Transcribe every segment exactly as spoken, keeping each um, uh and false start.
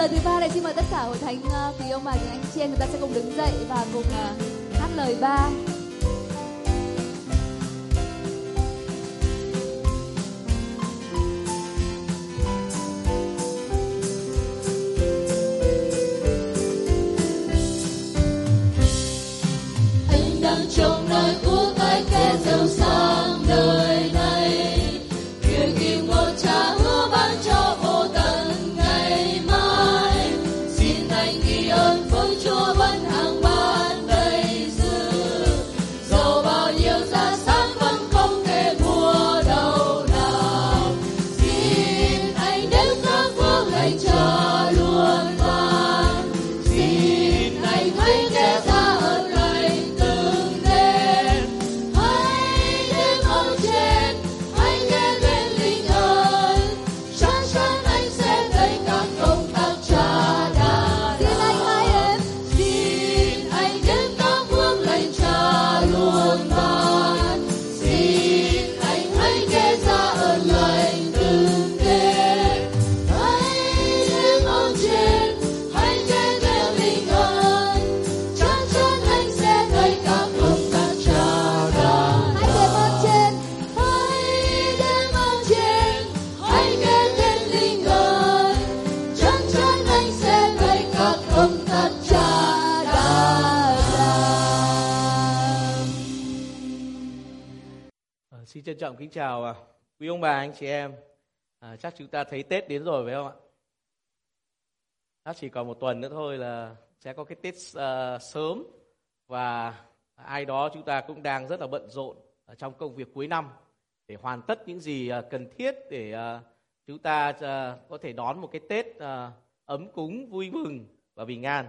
lần thứ ba này xin mời tất cả hội thánh uh, quý ông bà những anh chị em, chúng ta sẽ cùng đứng dậy và cùng uh, hát lời ba. Anh đang trong nơi của cái kẻ giàu sang đời này, việc kim ngôi Cha hứa ban cho vô tận ngày mai. Xin anh ghi ơn với Chúa vẫn hàng ban đầy dư, dầu bao nhiêu gia sản vẫn không thể mua đâu nào. Xin anh đến các phước lành Cha luôn ban, xin anh thấy kẻ ra ơn lành từng đêm. Hãy đến ở trên, hãy nghe lên linh ơn, chắc chắn anh sẽ thấy các công tác Cha đã Xin anh hai em. Xin anh đến các phước lành Cha luôn ban, xin anh hãy nghe ra ơn lành từng đêm. Hãy đến ở trên, hãy nghe lên linh ơn, chắc chắn anh sẽ thấy các công tác Cha đã Hãy đến ơn trên. Hãy đến ở trên, hãy nghe lên linh ơn, chắc chắn anh sẽ thấy các công tác Cha đã làm. À, xin trân trọng kính chào à, quý ông bà anh chị em. À, chắc chúng ta thấy Tết đến rồi phải không ạ? Chắc chỉ còn một tuần nữa thôi là sẽ có cái Tết à, sớm, và ai đó chúng ta cũng đang rất là bận rộn ở trong công việc cuối năm để hoàn tất những gì à, cần thiết để à, chúng ta à, có thể đón một cái Tết à, ấm cúng, vui mừng và bình an.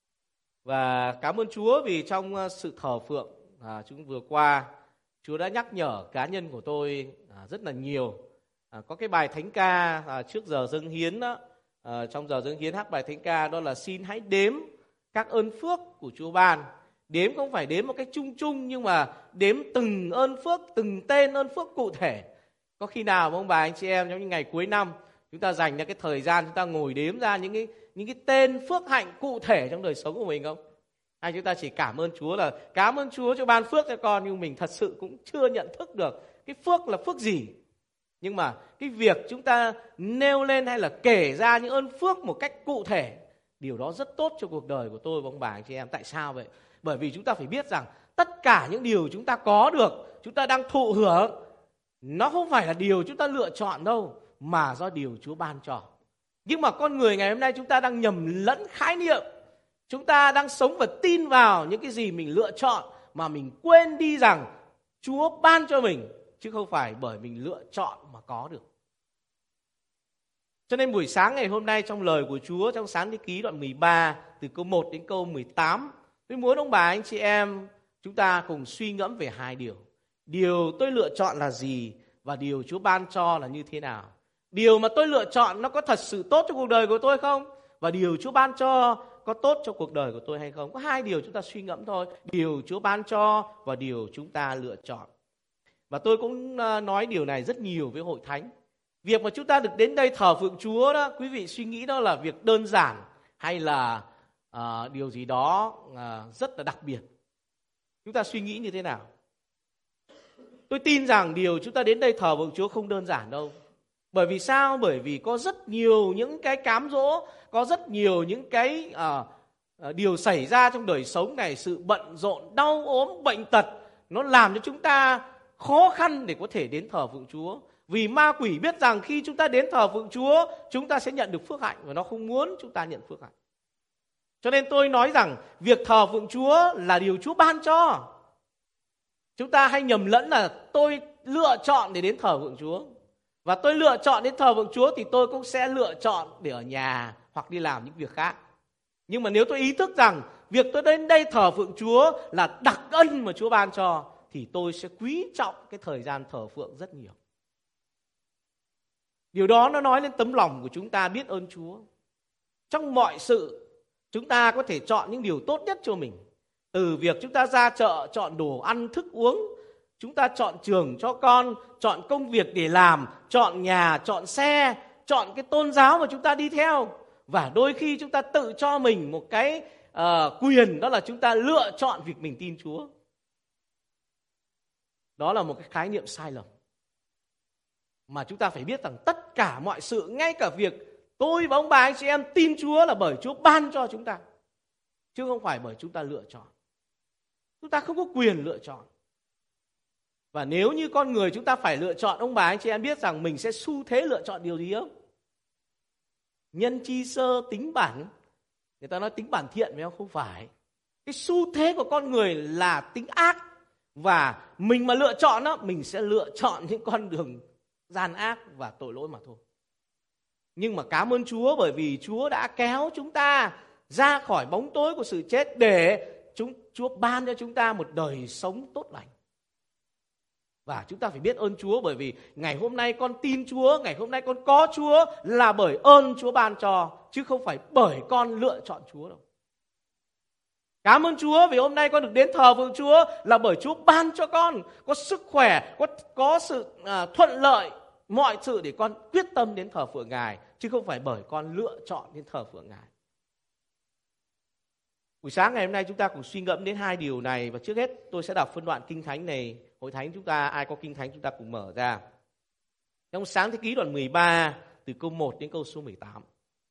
Và cảm ơn Chúa vì trong à, sự thờ phượng à, chúng vừa qua, Chúa đã nhắc nhở cá nhân của tôi à, rất là nhiều. À, có cái bài thánh ca à, trước giờ dâng hiến đó, à, trong giờ dâng hiến hát bài thánh ca đó là xin hãy đếm các ơn phước của Chúa ban. Đếm không phải đếm một cách chung chung, nhưng mà đếm từng ơn phước, từng tên ơn phước cụ thể. Có khi nào ông bà anh chị em trong những ngày cuối năm chúng ta dành ra cái thời gian chúng ta ngồi đếm ra những cái những cái tên phước hạnh cụ thể trong đời sống của mình không? Hay chúng ta chỉ cảm ơn Chúa là cảm ơn Chúa cho ban phước cho con, nhưng mình thật sự cũng chưa nhận thức được cái phước là phước gì. Nhưng mà cái việc chúng ta nêu lên hay là kể ra những ơn phước một cách cụ thể, điều đó rất tốt cho cuộc đời của tôi và ông bà anh chị em. Tại sao vậy? Bởi vì chúng ta phải biết rằng tất cả những điều chúng ta có được, chúng ta đang thụ hưởng, nó không phải là điều chúng ta lựa chọn đâu, mà do điều Chúa ban cho. Nhưng mà con người ngày hôm nay chúng ta đang nhầm lẫn khái niệm. Chúng ta đang sống và tin vào những cái gì mình lựa chọn, mà mình quên đi rằng Chúa ban cho mình, chứ không phải bởi mình lựa chọn mà có được. Cho nên buổi sáng ngày hôm nay trong lời của Chúa, trong Sáng Thế Ký đoạn mười ba, từ câu một đến câu mười tám, tôi muốn ông bà anh chị em chúng ta cùng suy ngẫm về hai điều. Điều tôi lựa chọn là gì, và điều Chúa ban cho là như thế nào. Điều mà tôi lựa chọn nó có thật sự tốt cho cuộc đời của tôi không? Và điều Chúa ban cho có tốt cho cuộc đời của tôi hay không? Có hai điều chúng ta suy ngẫm thôi. Điều Chúa ban cho và điều chúng ta lựa chọn. Và tôi cũng nói điều này rất nhiều với hội thánh. Việc mà chúng ta được đến đây thờ phượng Chúa đó, quý vị suy nghĩ đó là việc đơn giản hay là uh, điều gì đó uh, rất là đặc biệt? Chúng ta suy nghĩ như thế nào? Tôi tin rằng điều chúng ta đến đây thờ phượng Chúa không đơn giản đâu. Bởi vì sao? Bởi vì có rất nhiều những cái cám dỗ, có rất nhiều những cái uh, uh, điều xảy ra trong đời sống này, sự bận rộn, đau ốm, bệnh tật, nó làm cho chúng ta khó khăn để có thể đến thờ phượng Chúa. Vì ma quỷ biết rằng khi chúng ta đến thờ phượng Chúa, chúng ta sẽ nhận được phước hạnh, và nó không muốn chúng ta nhận phước hạnh. Cho nên tôi nói rằng việc thờ phượng Chúa là điều Chúa ban cho. Chúng ta hay nhầm lẫn là tôi lựa chọn để đến thờ phượng Chúa. Và tôi lựa chọn đến thờ phượng Chúa thì tôi cũng sẽ lựa chọn để ở nhà hoặc đi làm những việc khác. Nhưng mà nếu tôi ý thức rằng việc tôi đến đây thờ phượng Chúa là đặc ân mà Chúa ban cho, thì tôi sẽ quý trọng cái thời gian thờ phượng rất nhiều. Điều đó nó nói lên tấm lòng của chúng ta biết ơn Chúa. Trong mọi sự, chúng ta có thể chọn những điều tốt nhất cho mình. Từ việc chúng ta ra chợ, chọn đồ ăn, thức uống, chúng ta chọn trường cho con, chọn công việc để làm, chọn nhà, chọn xe, chọn cái tôn giáo mà chúng ta đi theo. Và đôi khi chúng ta tự cho mình một cái uh, quyền, đó là chúng ta lựa chọn việc mình tin Chúa. Đó là một cái khái niệm sai lầm. Mà chúng ta phải biết rằng tất cả mọi sự, ngay cả việc tôi và ông bà anh chị em tin Chúa là bởi Chúa ban cho chúng ta, chứ không phải bởi chúng ta lựa chọn. Chúng ta không có quyền lựa chọn. Và nếu như con người chúng ta phải lựa chọn, ông bà anh chị em biết rằng mình sẽ xu thế lựa chọn điều gì không? Nhân chi sơ tính bản. Người ta nói tính bản thiện phải không? Không phải. Cái xu thế của con người là tính ác. Và mình mà lựa chọn đó, mình sẽ lựa chọn những con đường gian ác và tội lỗi mà thôi. Nhưng mà cảm ơn Chúa, bởi vì Chúa đã kéo chúng ta ra khỏi bóng tối của sự chết để chúng, Chúa ban cho chúng ta một đời sống tốt lành. Và chúng ta phải biết ơn Chúa, bởi vì ngày hôm nay con tin Chúa, ngày hôm nay con có Chúa là bởi ơn Chúa ban cho, chứ không phải bởi con lựa chọn Chúa đâu. Cảm ơn Chúa vì hôm nay con được đến thờ phượng Chúa là bởi Chúa ban cho con có sức khỏe, có, có sự à, thuận lợi, mọi sự để con quyết tâm đến thờ phượng Ngài, chứ không phải bởi con lựa chọn đến thờ phượng Ngài. Buổi sáng ngày hôm nay chúng ta cùng suy ngẫm đến hai điều này, và trước hết tôi sẽ đọc phân đoạn Kinh Thánh này. Hội thánh chúng ta, ai có Kinh Thánh chúng ta cùng mở ra. Trong Sáng Thế Ký đoạn mười ba, từ câu một đến câu số mười tám.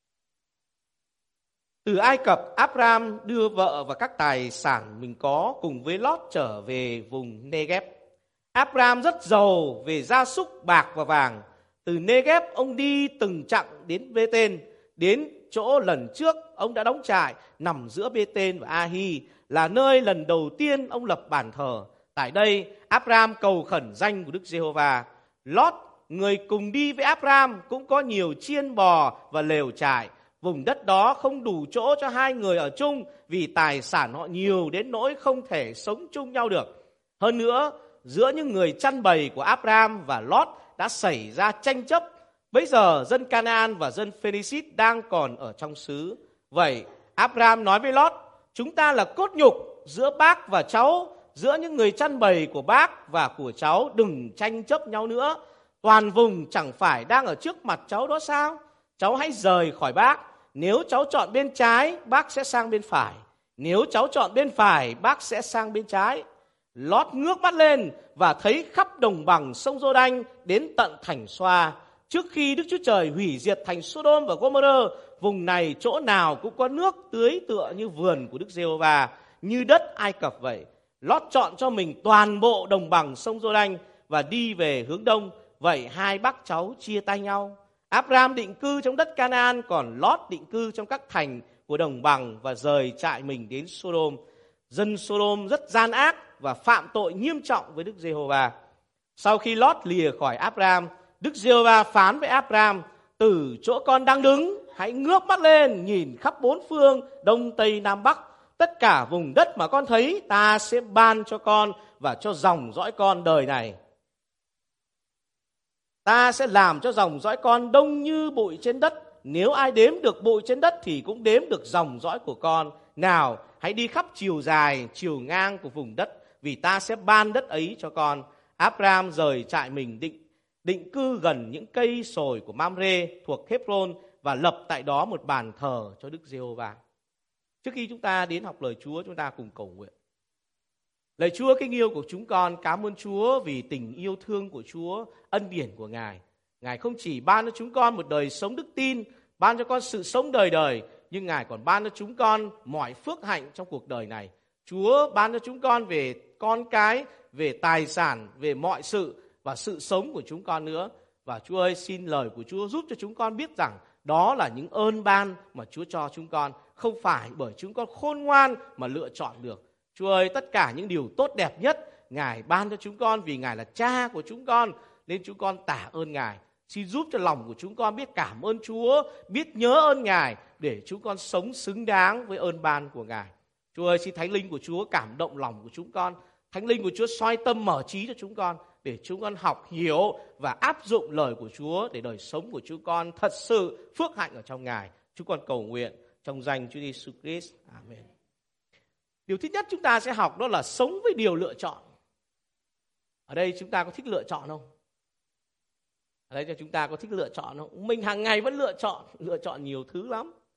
Từ Ai Cập, Abraham đưa vợ và các tài sản mình có cùng với Lót trở về vùng Negev. Abraham rất giàu về gia súc, bạc và vàng. Từ Negev ông đi từng chặng đến Bê-tên, đến chỗ lần trước ông đã đóng trại nằm giữa Bê-tên và A-hi, là nơi lần đầu tiên ông lập bàn thờ. Tại đây, Abraham cầu khẩn danh của Đức Giê-hô-va. Lót, người cùng đi với Abraham, cũng có nhiều chiên bò và lều trại. Vùng đất đó không đủ chỗ cho hai người ở chung, vì tài sản họ nhiều đến nỗi không thể sống chung nhau được. Hơn nữa, giữa những người chăn bầy của Abraham và Lót đã xảy ra tranh chấp. Bây giờ dân Canaan và dân Phenicit đang còn ở trong xứ. Vậy Abraham nói với Lót: chúng ta là cốt nhục giữa bác và cháu, giữa những người chăn bầy của bác và của cháu, đừng tranh chấp nhau nữa. Toàn vùng chẳng phải đang ở trước mặt cháu đó sao? Cháu hãy rời khỏi bác. Nếu cháu chọn bên trái, bác sẽ sang bên phải. Nếu cháu chọn bên phải, bác sẽ sang bên trái. Lót ngước mắt lên và thấy khắp đồng bằng sông Giô-đanh đến tận thành Xoa. Trước khi Đức Chúa Trời hủy diệt thành Sodom và Gomorrah, vùng này chỗ nào cũng có nước tưới tựa như vườn của Đức Giê-hô-va, như đất Ai Cập vậy. Lót chọn cho mình toàn bộ đồng bằng sông Giô-đanh và đi về hướng đông. Vậy hai bác cháu chia tay nhau. Abraham định cư trong đất Canaan, còn Lót định cư trong các thành của đồng bằng và rời trại mình đến Sodom. Dân Sodom rất gian ác và phạm tội nghiêm trọng với Đức Giê-hô-va. Sau khi Lót lìa khỏi Abraham, Đức Giê-hô-va phán với Abraham: từ chỗ con đang đứng, hãy ngước mắt lên nhìn khắp bốn phương, đông tây nam bắc. Tất cả vùng đất mà con thấy, ta sẽ ban cho con và cho dòng dõi con đời này. Ta sẽ làm cho dòng dõi con đông như bụi trên đất. Nếu ai đếm được bụi trên đất thì cũng đếm được dòng dõi của con. Nào, hãy đi khắp chiều dài, chiều ngang của vùng đất, vì ta sẽ ban đất ấy cho con. Abraham rời trại mình định định cư gần những cây sồi của Mamre thuộc Hebron và lập tại đó một bàn thờ cho Đức Giê-hô-va. Trước khi chúng ta đến học lời Chúa, chúng ta cùng cầu nguyện. Lạy Chúa kính yêu của chúng con, cảm ơn Chúa vì tình yêu thương của Chúa, ân điển của Ngài. Ngài không chỉ ban cho chúng con một đời sống đức tin, ban cho con sự sống đời đời, nhưng Ngài còn ban cho chúng con mọi phước hạnh trong cuộc đời này. Chúa ban cho chúng con về con cái, về tài sản, về mọi sự và sự sống của chúng con nữa. Và Chúa ơi, xin lời của Chúa giúp cho chúng con biết rằng đó là những ơn ban mà Chúa cho chúng con, không phải bởi chúng con khôn ngoan mà lựa chọn được. Chúa ơi, tất cả những điều tốt đẹp nhất Ngài ban cho chúng con vì Ngài là Cha của chúng con, nên chúng con tạ ơn Ngài. Xin giúp cho lòng của chúng con biết cảm ơn Chúa, biết nhớ ơn Ngài để chúng con sống xứng đáng với ơn ban của Ngài. Chúa ơi, xin Thánh Linh của Chúa cảm động lòng của chúng con. Thánh Linh của Chúa soi tâm mở trí cho chúng con để chúng con học hiểu và áp dụng lời của Chúa để đời sống của chúng con thật sự phước hạnh ở trong Ngài. Chúng con cầu nguyện trong danh Chúa Giêsu Christ. Amen. Điều thứ nhất chúng ta sẽ học đó là sống với điều lựa chọn. Ở đây chúng ta có thích lựa chọn không? Ở đây cho chúng ta có thích lựa chọn không? Mình hàng ngày vẫn lựa chọn, lựa chọn nhiều thứ lắm.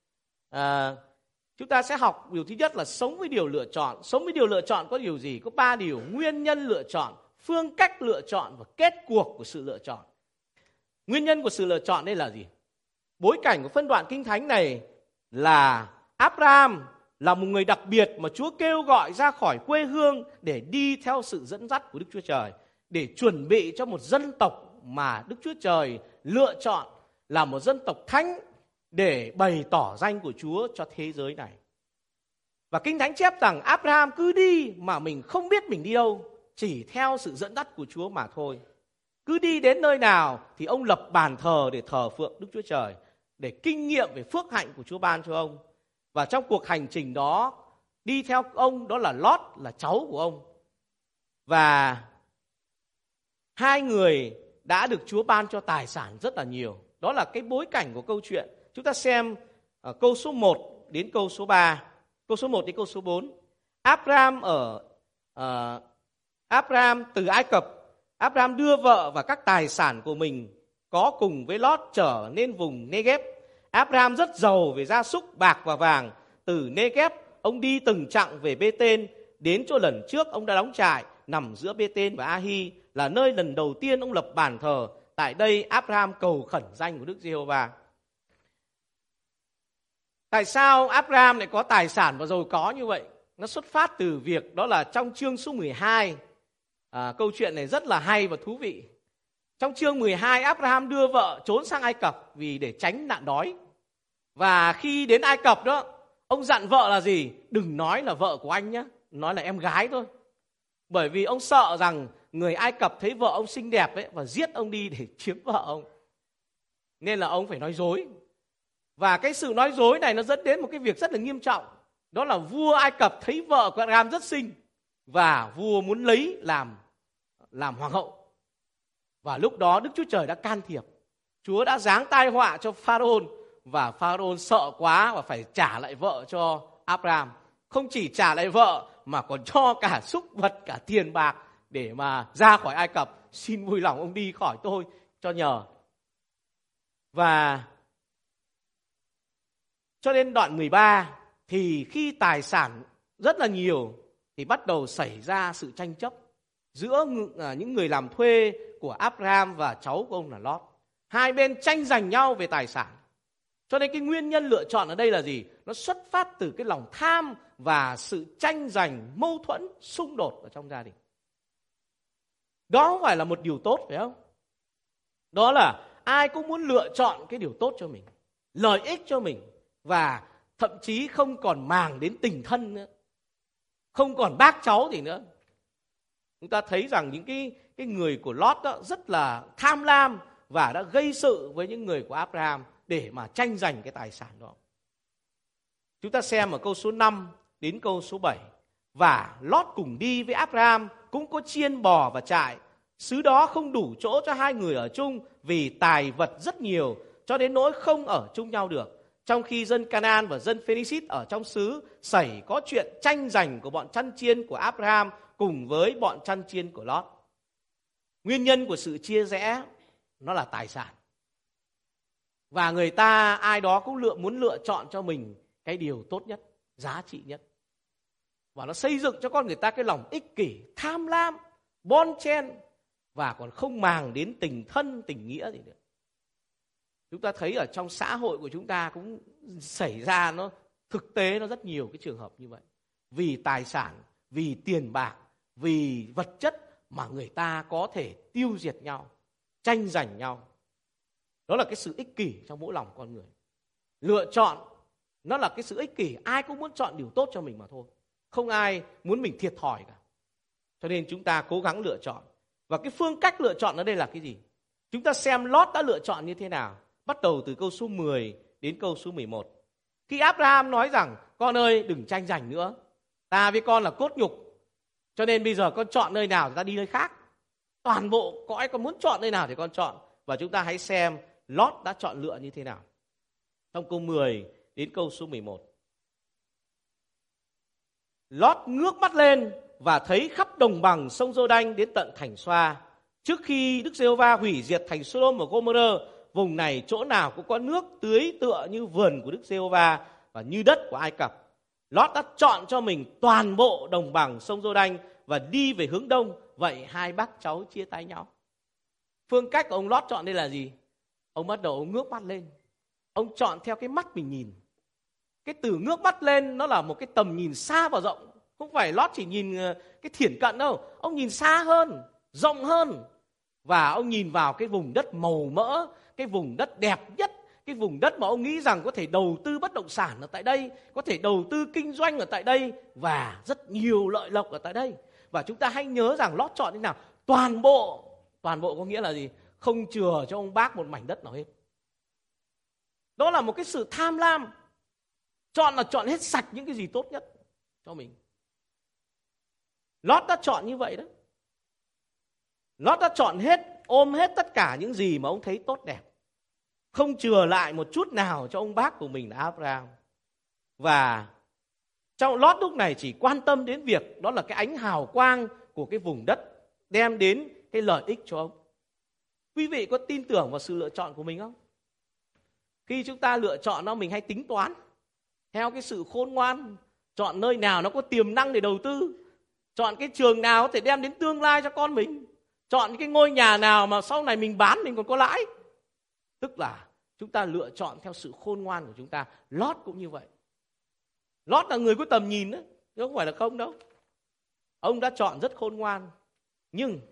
à, chúng ta sẽ học điều thứ nhất là sống với điều lựa chọn. Sống với điều lựa chọn có điều gì? Có ba điều: nguyên nhân lựa chọn, phương cách lựa chọn và kết cuộc của sự lựa chọn. Nguyên nhân của sự lựa chọn đây là gì? Bối cảnh của phân đoạn Kinh Thánh này là Abraham là một người đặc biệt mà Chúa kêu gọi ra khỏi quê hương để đi theo sự dẫn dắt của Đức Chúa Trời, để chuẩn bị cho một dân tộc mà Đức Chúa Trời lựa chọn là một dân tộc thánh để bày tỏ danh của Chúa cho thế giới này. Và Kinh Thánh chép rằng Abraham cứ đi mà mình không biết mình đi đâu, chỉ theo sự dẫn dắt của Chúa mà thôi. Cứ đi đến nơi nào thì ông lập bàn thờ để thờ phượng Đức Chúa Trời, để kinh nghiệm về phước hạnh của Chúa ban cho ông. Và trong cuộc hành trình đó, đi theo ông đó là Lót, là cháu của ông. Và hai người đã được Chúa ban cho tài sản rất là nhiều. Đó là cái bối cảnh của câu chuyện. Chúng ta xem ở câu số một đến câu số ba. Câu số một đến câu số bốn. Abraham ở uh, Abraham từ Ai Cập, Abraham đưa vợ và các tài sản của mình có cùng với Lót trở nên vùng Negev. Abraham rất giàu về gia súc, bạc và vàng. Từ Negev, ông đi từng chặng về Bê-tên, đến chỗ lần trước ông đã đóng trại, nằm giữa Bê-tên và A-hi, là nơi lần đầu tiên ông lập bàn thờ. Tại đây Abraham cầu khẩn danh của Đức Giê-hô-va. Tại sao Abraham lại có tài sản và giàu có như vậy? Nó xuất phát từ việc đó là trong chương số mười hai. À, câu chuyện này rất là hay và thú vị. Trong chương mười hai, Abraham đưa vợ trốn sang Ai Cập vì để tránh nạn đói. Và khi đến Ai Cập đó, ông dặn vợ là gì? Đừng nói là vợ của anh nhé, nói là em gái thôi. Bởi vì ông sợ rằng người Ai Cập thấy vợ ông xinh đẹp ấy và giết ông đi để chiếm vợ ông. Nên là ông phải nói dối. Và cái sự nói dối này nó dẫn đến một cái việc rất là nghiêm trọng. Đó là vua Ai Cập thấy vợ của Abraham rất xinh và vua muốn lấy làm, làm hoàng hậu. Và lúc đó Đức Chúa Trời đã can thiệp. Chúa đã giáng tai họa cho Pharaoh và Pharaoh sợ quá và phải trả lại vợ cho Abraham. Không chỉ trả lại vợ mà còn cho cả súc vật, cả tiền bạc để mà ra khỏi Ai Cập. Xin vui lòng ông đi khỏi tôi cho nhờ. Và cho đến đoạn mười ba thì khi tài sản rất là nhiều thì bắt đầu xảy ra sự tranh chấp giữa những người làm thuê của Abraham và cháu của ông là Lót. Hai bên tranh giành nhau về tài sản. Cho nên cái nguyên nhân lựa chọn ở đây là gì? Nó xuất phát từ cái lòng tham và sự tranh giành, mâu thuẫn, xung đột ở trong gia đình. Đó không phải là một điều tốt, phải không? Đó là ai cũng muốn lựa chọn cái điều tốt cho mình, lợi ích cho mình, và thậm chí không còn màng đến tình thân nữa, không còn bác cháu gì nữa. Chúng ta thấy rằng những cái, cái người của Lót đó rất là tham lam và đã gây sự với những người của Abraham để mà tranh giành cái tài sản đó. Chúng ta xem ở câu số năm đến câu số bảy. Và Lót cùng đi với Abraham, cũng có chiên bò và trại. Xứ đó không đủ chỗ cho hai người ở chung vì tài vật rất nhiều, cho đến nỗi không ở chung nhau được. Trong khi dân Canaan và dân Pharisít ở trong xứ xảy có chuyện tranh giành của bọn chăn chiên của Abraham cùng với bọn chăn chiên của Lót. Nguyên nhân của sự chia rẽ nó là tài sản. Và người ta ai đó cũng lựa muốn lựa chọn cho mình cái điều tốt nhất, giá trị nhất. Và nó xây dựng cho con người ta cái lòng ích kỷ, tham lam, bon chen và còn không màng đến tình thân, tình nghĩa gì nữa. Chúng ta thấy ở trong xã hội của chúng ta cũng xảy ra nó thực tế nó rất nhiều cái trường hợp như vậy. Vì tài sản, vì tiền bạc, vì vật chất mà người ta có thể tiêu diệt nhau, tranh giành nhau. Đó là cái sự ích kỷ trong mỗi lòng con người. Lựa chọn nó là cái sự ích kỷ, ai cũng muốn chọn điều tốt cho mình mà thôi. Không ai muốn mình thiệt thòi cả. Cho nên chúng ta cố gắng lựa chọn. Và cái phương cách lựa chọn ở đây là cái gì? Chúng ta xem Lót đã lựa chọn như thế nào. Bắt đầu từ câu số mười đến câu số mười một. Khi Abraham nói rằng, con ơi đừng tranh giành nữa, ta với con là cốt nhục, cho nên bây giờ con chọn nơi nào thì ta đi nơi khác. Toàn bộ cõi con muốn chọn nơi nào thì con chọn. Và chúng ta hãy xem Lót đã chọn lựa như thế nào. Trong câu mười đến câu số mười một. Lót ngước mắt lên và thấy khắp đồng bằng sông Giô-đanh đến tận thành Xoa. Trước khi Đức Giê-hô-va hủy diệt thành Sô-đôm và Gô-mơ-rơ, vùng này chỗ nào cũng có nước tưới tựa như vườn của Đức Giê-hô-va. và như đất của Ai Cập. Lót đã chọn cho mình toàn bộ đồng bằng sông Giô-đanh và đi về hướng đông. Vậy hai bác cháu chia tay nhau. Phương cách của ông Lót chọn đây là gì? Ông bắt đầu ông ngước mắt lên. Ông chọn theo cái mắt mình nhìn. Cái từ ngước mắt lên nó là một cái tầm nhìn xa và rộng. Không phải Lót chỉ nhìn cái thiển cận đâu. Ông nhìn xa hơn, rộng hơn. Và ông nhìn vào cái vùng đất màu mỡ, cái vùng đất đẹp nhất, cái vùng đất mà ông nghĩ rằng có thể đầu tư bất động sản ở tại đây, có thể đầu tư kinh doanh ở tại đây và rất nhiều lợi lộc ở tại đây. Và chúng ta hãy nhớ rằng Lót chọn thế nào? Toàn bộ. Toàn bộ có nghĩa là gì? Không chừa cho ông bác một mảnh đất nào hết. Đó là một cái sự tham lam. Chọn là chọn hết sạch những cái gì tốt nhất cho mình. Lót đã chọn như vậy đó. Lót đã chọn hết, ôm hết tất cả những gì mà ông thấy tốt đẹp. Không chừa lại một chút nào cho ông bác của mình là Abraham. Và trong Lót lúc này chỉ quan tâm đến việc đó là cái ánh hào quang của cái vùng đất đem đến cái lợi ích cho ông. Quý vị có tin tưởng vào sự lựa chọn của mình không? Khi chúng ta lựa chọn nó, mình hay tính toán theo cái sự khôn ngoan, chọn nơi nào nó có tiềm năng để đầu tư, chọn cái trường nào có thể đem đến tương lai cho con mình, chọn cái ngôi nhà nào mà sau này mình bán mình còn có lãi. Tức là chúng ta lựa chọn theo sự khôn ngoan của chúng ta. Lót cũng như vậy. Lót là người có tầm nhìn đấy, chứ không phải là không đâu. Ông đã chọn rất khôn ngoan. Nhưng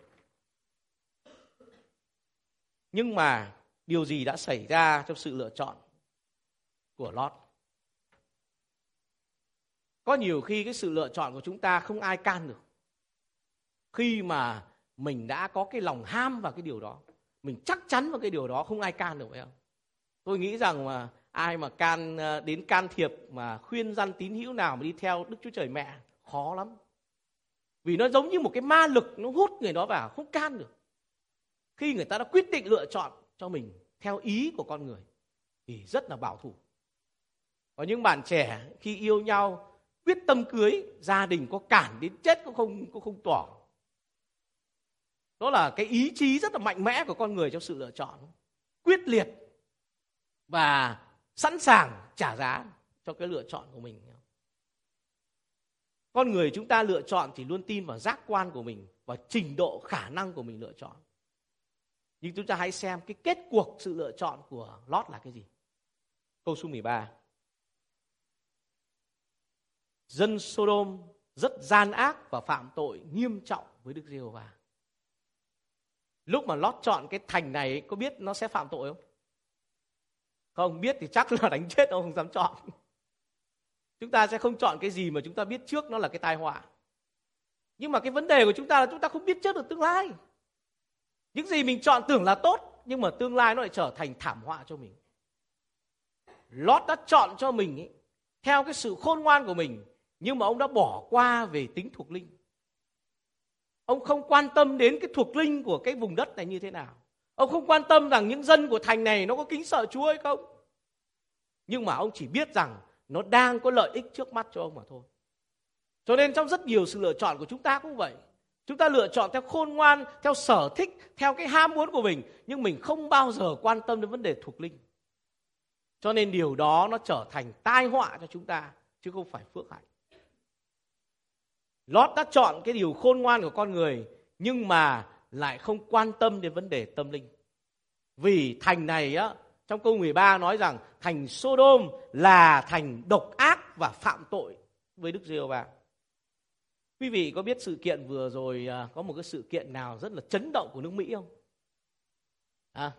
Nhưng mà điều gì đã xảy ra trong sự lựa chọn của Lót? Có nhiều khi cái sự lựa chọn của chúng ta không ai can được. Khi mà mình đã có cái lòng ham vào cái điều đó, mình chắc chắn vào cái điều đó, không ai can được, phải không? Tôi nghĩ rằng mà ai mà can đến can thiệp mà khuyên răn tín hữu nào mà đi theo Đức Chúa Trời Mẹ khó lắm. Vì nó giống như một cái ma lực, nó hút người đó vào, không can được. Khi người ta đã quyết định lựa chọn cho mình theo ý của con người thì rất là bảo thủ. Có những bạn trẻ khi yêu nhau, quyết tâm cưới, gia đình có cản đến chết cũng không, cũng không tỏ. Đó là cái ý chí rất là mạnh mẽ của con người trong sự lựa chọn. Quyết liệt và sẵn sàng trả giá cho cái lựa chọn của mình. Con người chúng ta lựa chọn thì luôn tin vào giác quan của mình và trình độ khả năng của mình lựa chọn. Nhưng chúng ta hãy xem cái kết cuộc sự lựa chọn của Lót là cái gì. Câu số mười ba. Dân Sodom rất gian ác và phạm tội nghiêm trọng với Đức Giê-hô-va. Lúc mà Lót chọn cái thành này, có biết nó sẽ phạm tội không? Không biết thì chắc là đánh chết, ông không dám chọn. Chúng ta sẽ không chọn cái gì mà chúng ta biết trước nó là cái tai họa. Nhưng mà cái vấn đề của chúng ta là chúng ta không biết trước được tương lai. Những gì mình chọn tưởng là tốt, nhưng mà tương lai nó lại trở thành thảm họa cho mình. Lót đã chọn cho mình ấy, theo cái sự khôn ngoan của mình, nhưng mà ông đã bỏ qua về tính thuộc linh. Ông không quan tâm đến cái thuộc linh của cái vùng đất này như thế nào. Ông không quan tâm rằng những dân của thành này nó có kính sợ Chúa hay không. Nhưng mà ông chỉ biết rằng nó đang có lợi ích trước mắt cho ông mà thôi. Cho nên trong rất nhiều sự lựa chọn của chúng ta cũng vậy. Chúng ta lựa chọn theo khôn ngoan, theo sở thích, theo cái ham muốn của mình. Nhưng mình không bao giờ quan tâm đến vấn đề thuộc linh. Cho nên điều đó nó trở thành tai họa cho chúng ta, chứ không phải phước hạnh. Lót đã chọn cái điều khôn ngoan của con người, nhưng mà lại không quan tâm đến vấn đề tâm linh. Vì thành này á, trong câu mười ba nói rằng thành Sodom là thành độc ác và phạm tội với Đức Giê-hô-va. Quý vị có biết sự kiện vừa rồi, có một cái sự kiện nào rất là chấn động của nước Mỹ không? À,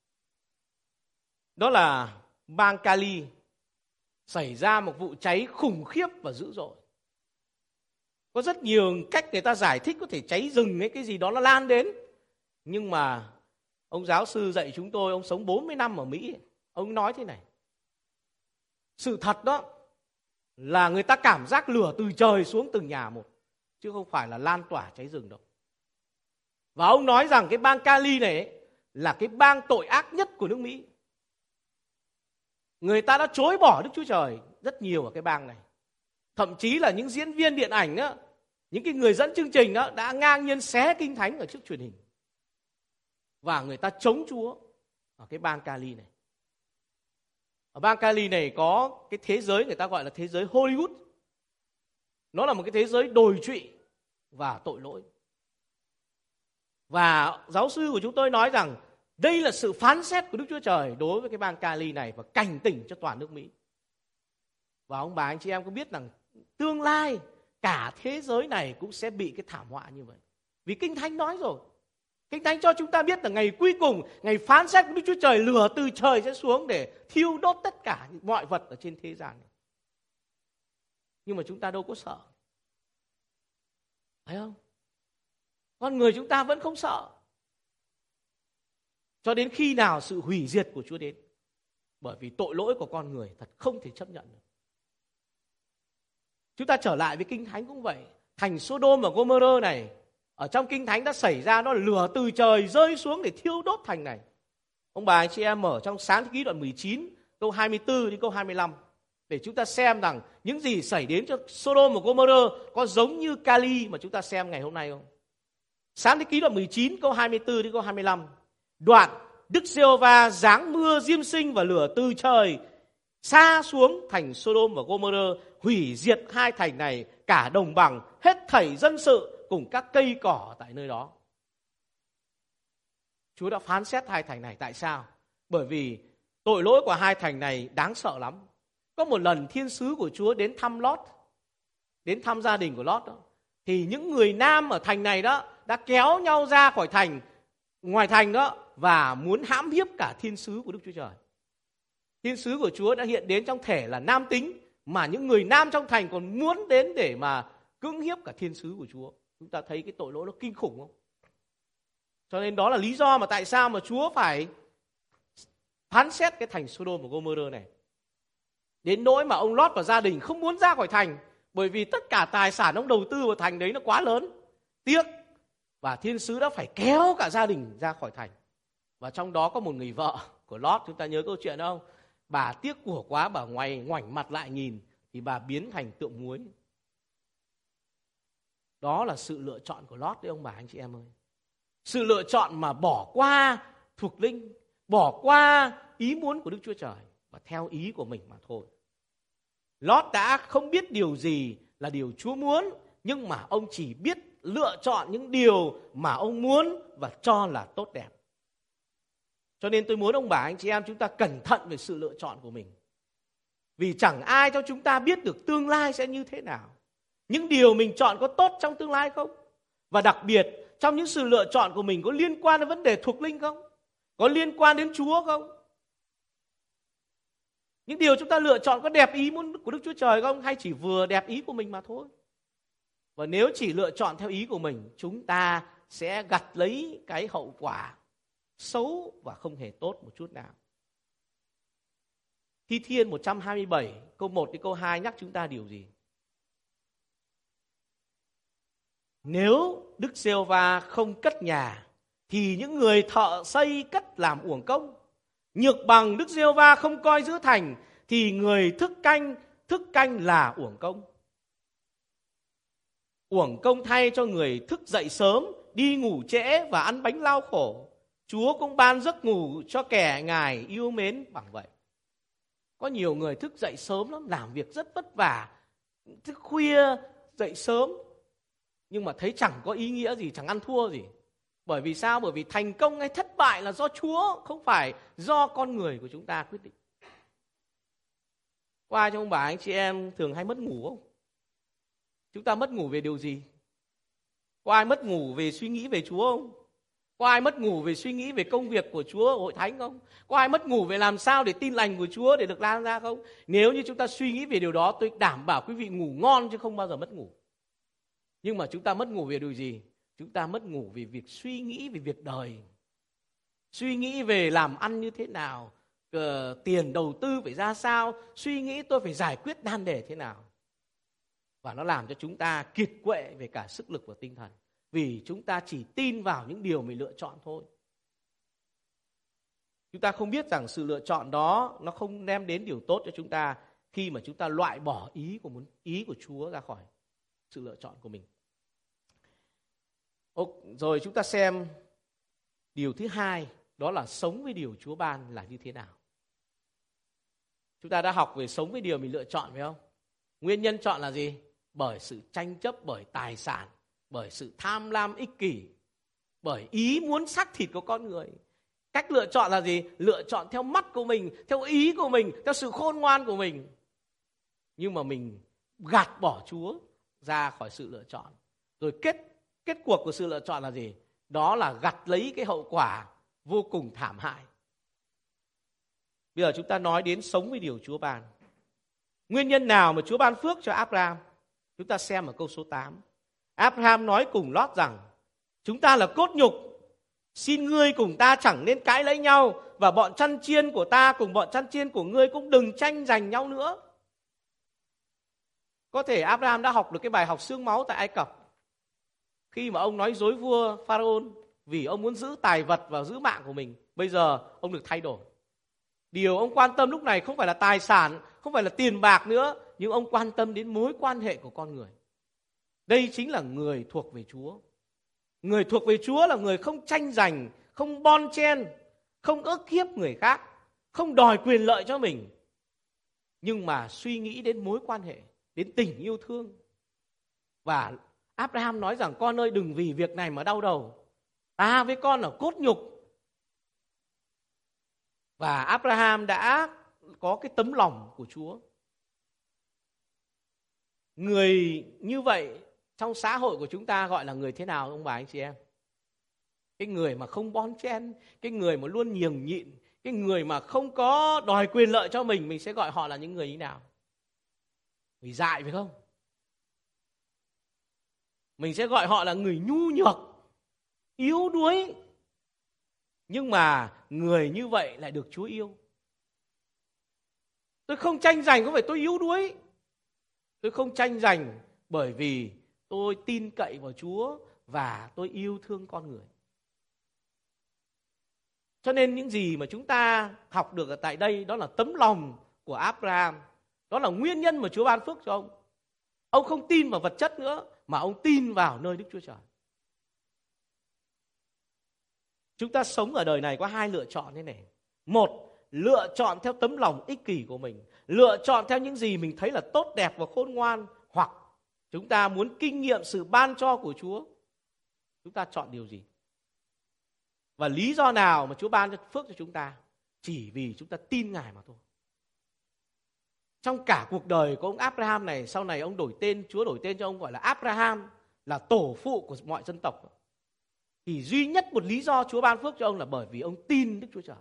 đó là bang Cali xảy ra một vụ cháy khủng khiếp và dữ dội. Có rất nhiều cách người ta giải thích, có thể cháy rừng hay cái gì đó nó lan đến. Nhưng mà ông giáo sư dạy chúng tôi, ông sống bốn mươi năm ở Mỹ, ông nói thế này. Sự thật đó là người ta cảm giác lửa từ trời xuống từng nhà một, chứ không phải là lan tỏa cháy rừng đâu. Và ông nói rằng cái bang Cali này ấy, là cái bang tội ác nhất của nước Mỹ. Người ta đã chối bỏ Đức Chúa Trời rất nhiều ở cái bang này. Thậm chí là những diễn viên điện ảnh đó, những cái người dẫn chương trình đó đã ngang nhiên xé kinh thánh ở trước truyền hình. Và người ta chống Chúa ở cái bang Cali này. Ở bang Cali này có cái thế giới người ta gọi là thế giới Hollywood. Nó là một cái thế giới đồi trụy và tội lỗi. Và giáo sư của chúng tôi nói rằng đây là sự phán xét của Đức Chúa Trời đối với cái bang Cali này và cảnh tỉnh cho toàn nước Mỹ. Và ông bà anh chị em có biết rằng tương lai cả thế giới này cũng sẽ bị cái thảm họa như vậy. Vì Kinh Thánh nói rồi. Kinh Thánh cho chúng ta biết là ngày cuối cùng, ngày phán xét của Đức Chúa Trời, lửa từ trời sẽ xuống để thiêu đốt tất cả mọi vật ở trên thế gian này. Nhưng mà chúng ta đâu có sợ. Phải không? Con người chúng ta vẫn không sợ. Cho đến khi nào sự hủy diệt của Chúa đến. Bởi vì tội lỗi của con người thật không thể chấp nhận được. Chúng ta trở lại với Kinh Thánh cũng vậy. Thành Sodom và Gomorrah này, ở trong Kinh Thánh đã xảy ra, nó lửa từ trời rơi xuống để thiêu đốt thành này. Ông bà anh chị em mở trong Sáng Thế Ký đoạn mười chín, câu hai mươi tư đến câu hai mươi lăm. Để chúng ta xem rằng những gì xảy đến cho Sodom và Gomorrah có giống như Cali mà chúng ta xem ngày hôm nay không? Sáng Thế Ký đoạn mười chín, câu hai mươi tư đến câu hai mươi lăm. Đoạn Đức Giê-hô-va giáng mưa diêm sinh và lửa từ trời sa xuống thành Sodom và Gomorrah, hủy diệt hai thành này, cả đồng bằng, hết thảy dân sự cùng các cây cỏ tại nơi đó. Chúa đã phán xét hai thành này. Tại sao? Bởi vì tội lỗi của hai thành này đáng sợ lắm. Có một lần thiên sứ của Chúa đến thăm Lót, đến thăm gia đình của Lót đó, thì những người nam ở thành này đó đã kéo nhau ra khỏi thành, ngoài thành đó, và muốn hãm hiếp cả thiên sứ của Đức Chúa Trời. Thiên sứ của Chúa đã hiện đến trong thể là nam tính, mà những người nam trong thành còn muốn đến để mà cưỡng hiếp cả thiên sứ của Chúa. Chúng ta thấy cái tội lỗi nó kinh khủng không? Cho nên đó là lý do mà tại sao mà Chúa phải phán xét cái thành Sodom và Gomorrah này. Đến nỗi mà ông Lót và gia đình không muốn ra khỏi thành, bởi vì tất cả tài sản ông đầu tư vào thành đấy nó quá lớn, tiếc. Và thiên sứ đã phải kéo cả gia đình ra khỏi thành. Và trong đó có một người vợ của Lót, chúng ta nhớ câu chuyện không? Bà tiếc của quá, bà ngoảnh, ngoảnh mặt lại nhìn thì bà biến thành tượng muối. Đó là sự lựa chọn của Lót đấy ông bà anh chị em ơi. Sự lựa chọn mà bỏ qua thuộc linh, bỏ qua ý muốn của Đức Chúa Trời và theo ý của mình mà thôi. Lót đã không biết điều gì là điều Chúa muốn, nhưng mà ông chỉ biết lựa chọn những điều mà ông muốn và cho là tốt đẹp. Cho nên tôi muốn ông bà anh chị em chúng ta cẩn thận về sự lựa chọn của mình. Vì chẳng ai cho chúng ta biết được tương lai sẽ như thế nào. Những điều mình chọn có tốt trong tương lai không? Và đặc biệt trong những sự lựa chọn của mình có liên quan đến vấn đề thuộc linh không? Có liên quan đến Chúa không? Những điều chúng ta lựa chọn có đẹp ý muốn của Đức Chúa Trời không? Hay chỉ vừa đẹp ý của mình mà thôi? Và nếu chỉ lựa chọn theo ý của mình, chúng ta sẽ gặt lấy cái hậu quả xấu và không hề tốt một chút nào. Thi Thiên một trăm hai mươi bảy câu một đến câu hai nhắc chúng ta điều gì? Nếu Đức Giê-hô-va không cất nhà thì những người thợ xây cất làm uổng công. Nhược bằng Đức Giê-hô-va không coi giữ thành thì người thức canh thức canh là uổng công. Uổng công thay cho người thức dậy sớm, đi ngủ trễ và ăn bánh lao khổ. Chúa cũng ban giấc ngủ cho kẻ Ngài yêu mến bằng vậy. Có nhiều người thức dậy sớm lắm, làm việc rất vất vả, thức khuya, dậy sớm, nhưng mà thấy chẳng có ý nghĩa gì, chẳng ăn thua gì. Bởi vì sao? Bởi vì thành công hay thất bại là do Chúa, không phải do con người của chúng ta quyết định. Có ai trong ông bà anh chị em thường hay mất ngủ không? Chúng ta mất ngủ về điều gì? Có ai mất ngủ về suy nghĩ về Chúa không? Có ai mất ngủ về suy nghĩ về công việc của Chúa ở hội thánh không? Có ai mất ngủ về làm sao để tin lành của Chúa để được lan ra không? Nếu như chúng ta suy nghĩ về điều đó, tôi đảm bảo quý vị ngủ ngon chứ không bao giờ mất ngủ. Nhưng mà chúng ta mất ngủ về điều gì? Chúng ta mất ngủ về việc suy nghĩ về việc đời. Suy nghĩ về làm ăn như thế nào, uh, tiền đầu tư phải ra sao, suy nghĩ tôi phải giải quyết nan đề thế nào. Và nó làm cho chúng ta kiệt quệ về cả sức lực và tinh thần. Vì chúng ta chỉ tin vào những điều mình lựa chọn thôi. Chúng ta không biết rằng sự lựa chọn đó nó không đem đến điều tốt cho chúng ta khi mà chúng ta loại bỏ ý của, ý của Chúa ra khỏi sự lựa chọn của mình. Rồi chúng ta xem điều thứ hai, đó là sống với điều Chúa ban là như thế nào. Chúng ta đã học về sống với điều mình lựa chọn phải không? Nguyên nhân chọn là gì? Bởi sự tranh chấp, bởi tài sản, bởi sự tham lam ích kỷ, bởi ý muốn xác thịt của con người. Cách lựa chọn là gì? Lựa chọn theo mắt của mình, theo ý của mình, theo sự khôn ngoan của mình. Nhưng mà mình gạt bỏ Chúa ra khỏi sự lựa chọn. Rồi kết, kết cuộc của sự lựa chọn là gì? Đó là gặt lấy cái hậu quả vô cùng thảm hại. Bây giờ chúng ta nói đến sống với điều Chúa ban. Nguyên nhân nào mà Chúa ban phước cho Abraham? Chúng ta xem ở câu số tám. Abraham nói cùng Lót rằng: chúng ta là cốt nhục, xin ngươi cùng ta chẳng nên cãi lấy nhau, và bọn chăn chiên của ta cùng bọn chăn chiên của ngươi cũng đừng tranh giành nhau nữa. Có thể Abraham đã học được cái bài học xương máu tại Ai Cập, khi mà ông nói dối vua Pharaoh vì ông muốn giữ tài vật và giữ mạng của mình. Bây giờ ông được thay đổi. Điều ông quan tâm lúc này không phải là tài sản, không phải là tiền bạc nữa, nhưng ông quan tâm đến mối quan hệ của con người. Đây chính là người thuộc về Chúa. Người thuộc về Chúa là người không tranh giành, không bon chen, không ức hiếp người khác, không đòi quyền lợi cho mình, nhưng mà suy nghĩ đến mối quan hệ, đến tình yêu thương. Và Abraham nói rằng: con ơi, đừng vì việc này mà đau đầu. Ta với con là cốt nhục. Và Abraham đã có cái tấm lòng của Chúa. Người như vậy trong xã hội của chúng ta gọi là người thế nào ông bà anh chị em? Cái người mà không bon chen, cái người mà luôn nhường nhịn, cái người mà không có đòi quyền lợi cho mình, mình sẽ gọi họ là những người như nào? Người dại phải không? Mình sẽ gọi họ là người nhu nhược, yếu đuối. Nhưng mà người như vậy lại được Chúa yêu. Tôi không tranh giành có phải tôi yếu đuối. Tôi không tranh giành bởi vì tôi tin cậy vào Chúa và tôi yêu thương con người. Cho nên những gì mà chúng ta học được ở tại đây đó là tấm lòng của Abraham. Đó là nguyên nhân mà Chúa ban phước cho ông. Ông không tin vào vật chất nữa, mà ông tin vào nơi Đức Chúa Trời. Chúng ta sống ở đời này có hai lựa chọn thế này. Một, lựa chọn theo tấm lòng ích kỷ của mình, lựa chọn theo những gì mình thấy là tốt đẹp và khôn ngoan. Hoặc chúng ta muốn kinh nghiệm sự ban cho của Chúa. Chúng ta chọn điều gì? Và lý do nào mà Chúa ban cho phước cho chúng ta? Chỉ vì chúng ta tin Ngài mà thôi. Trong cả cuộc đời của ông Abraham này, sau này ông đổi tên, Chúa đổi tên cho ông gọi là Abraham, là tổ phụ của mọi dân tộc. Thì duy nhất một lý do Chúa ban phước cho ông là bởi vì ông tin Đức Chúa Trời.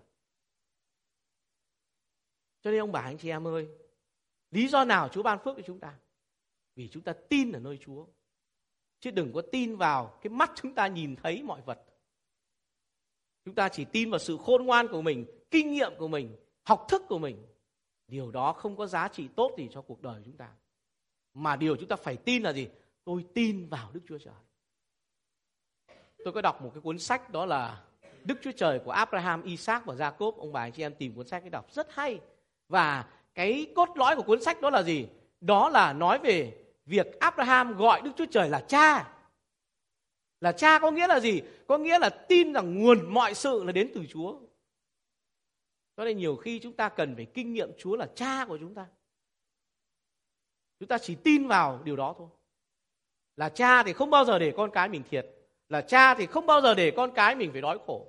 Cho nên ông bà anh chị em ơi, lý do nào Chúa ban phước cho chúng ta? Vì chúng ta tin ở nơi Chúa. Chứ đừng có tin vào cái mắt chúng ta nhìn thấy mọi vật. Chúng ta chỉ tin vào sự khôn ngoan của mình, kinh nghiệm của mình, học thức của mình. Điều đó không có giá trị tốt gì cho cuộc đời chúng ta. Mà điều chúng ta phải tin là gì? Tôi tin vào Đức Chúa Trời. Tôi có đọc một cái cuốn sách, đó là Đức Chúa Trời của Abraham, Isaac và Jacob. Ông bà anh chị em tìm cuốn sách ấy đọc rất hay. Và cái cốt lõi của cuốn sách đó là gì? Đó là nói về việc Abraham gọi Đức Chúa Trời là cha. Là cha có nghĩa là gì? Có nghĩa là tin rằng nguồn mọi sự là đến từ Chúa. Cho nên nhiều khi chúng ta cần phải kinh nghiệm Chúa là cha của chúng ta. Chúng ta chỉ tin vào điều đó thôi. Là cha thì không bao giờ để con cái mình thiệt. Là cha thì không bao giờ để con cái mình phải đói khổ.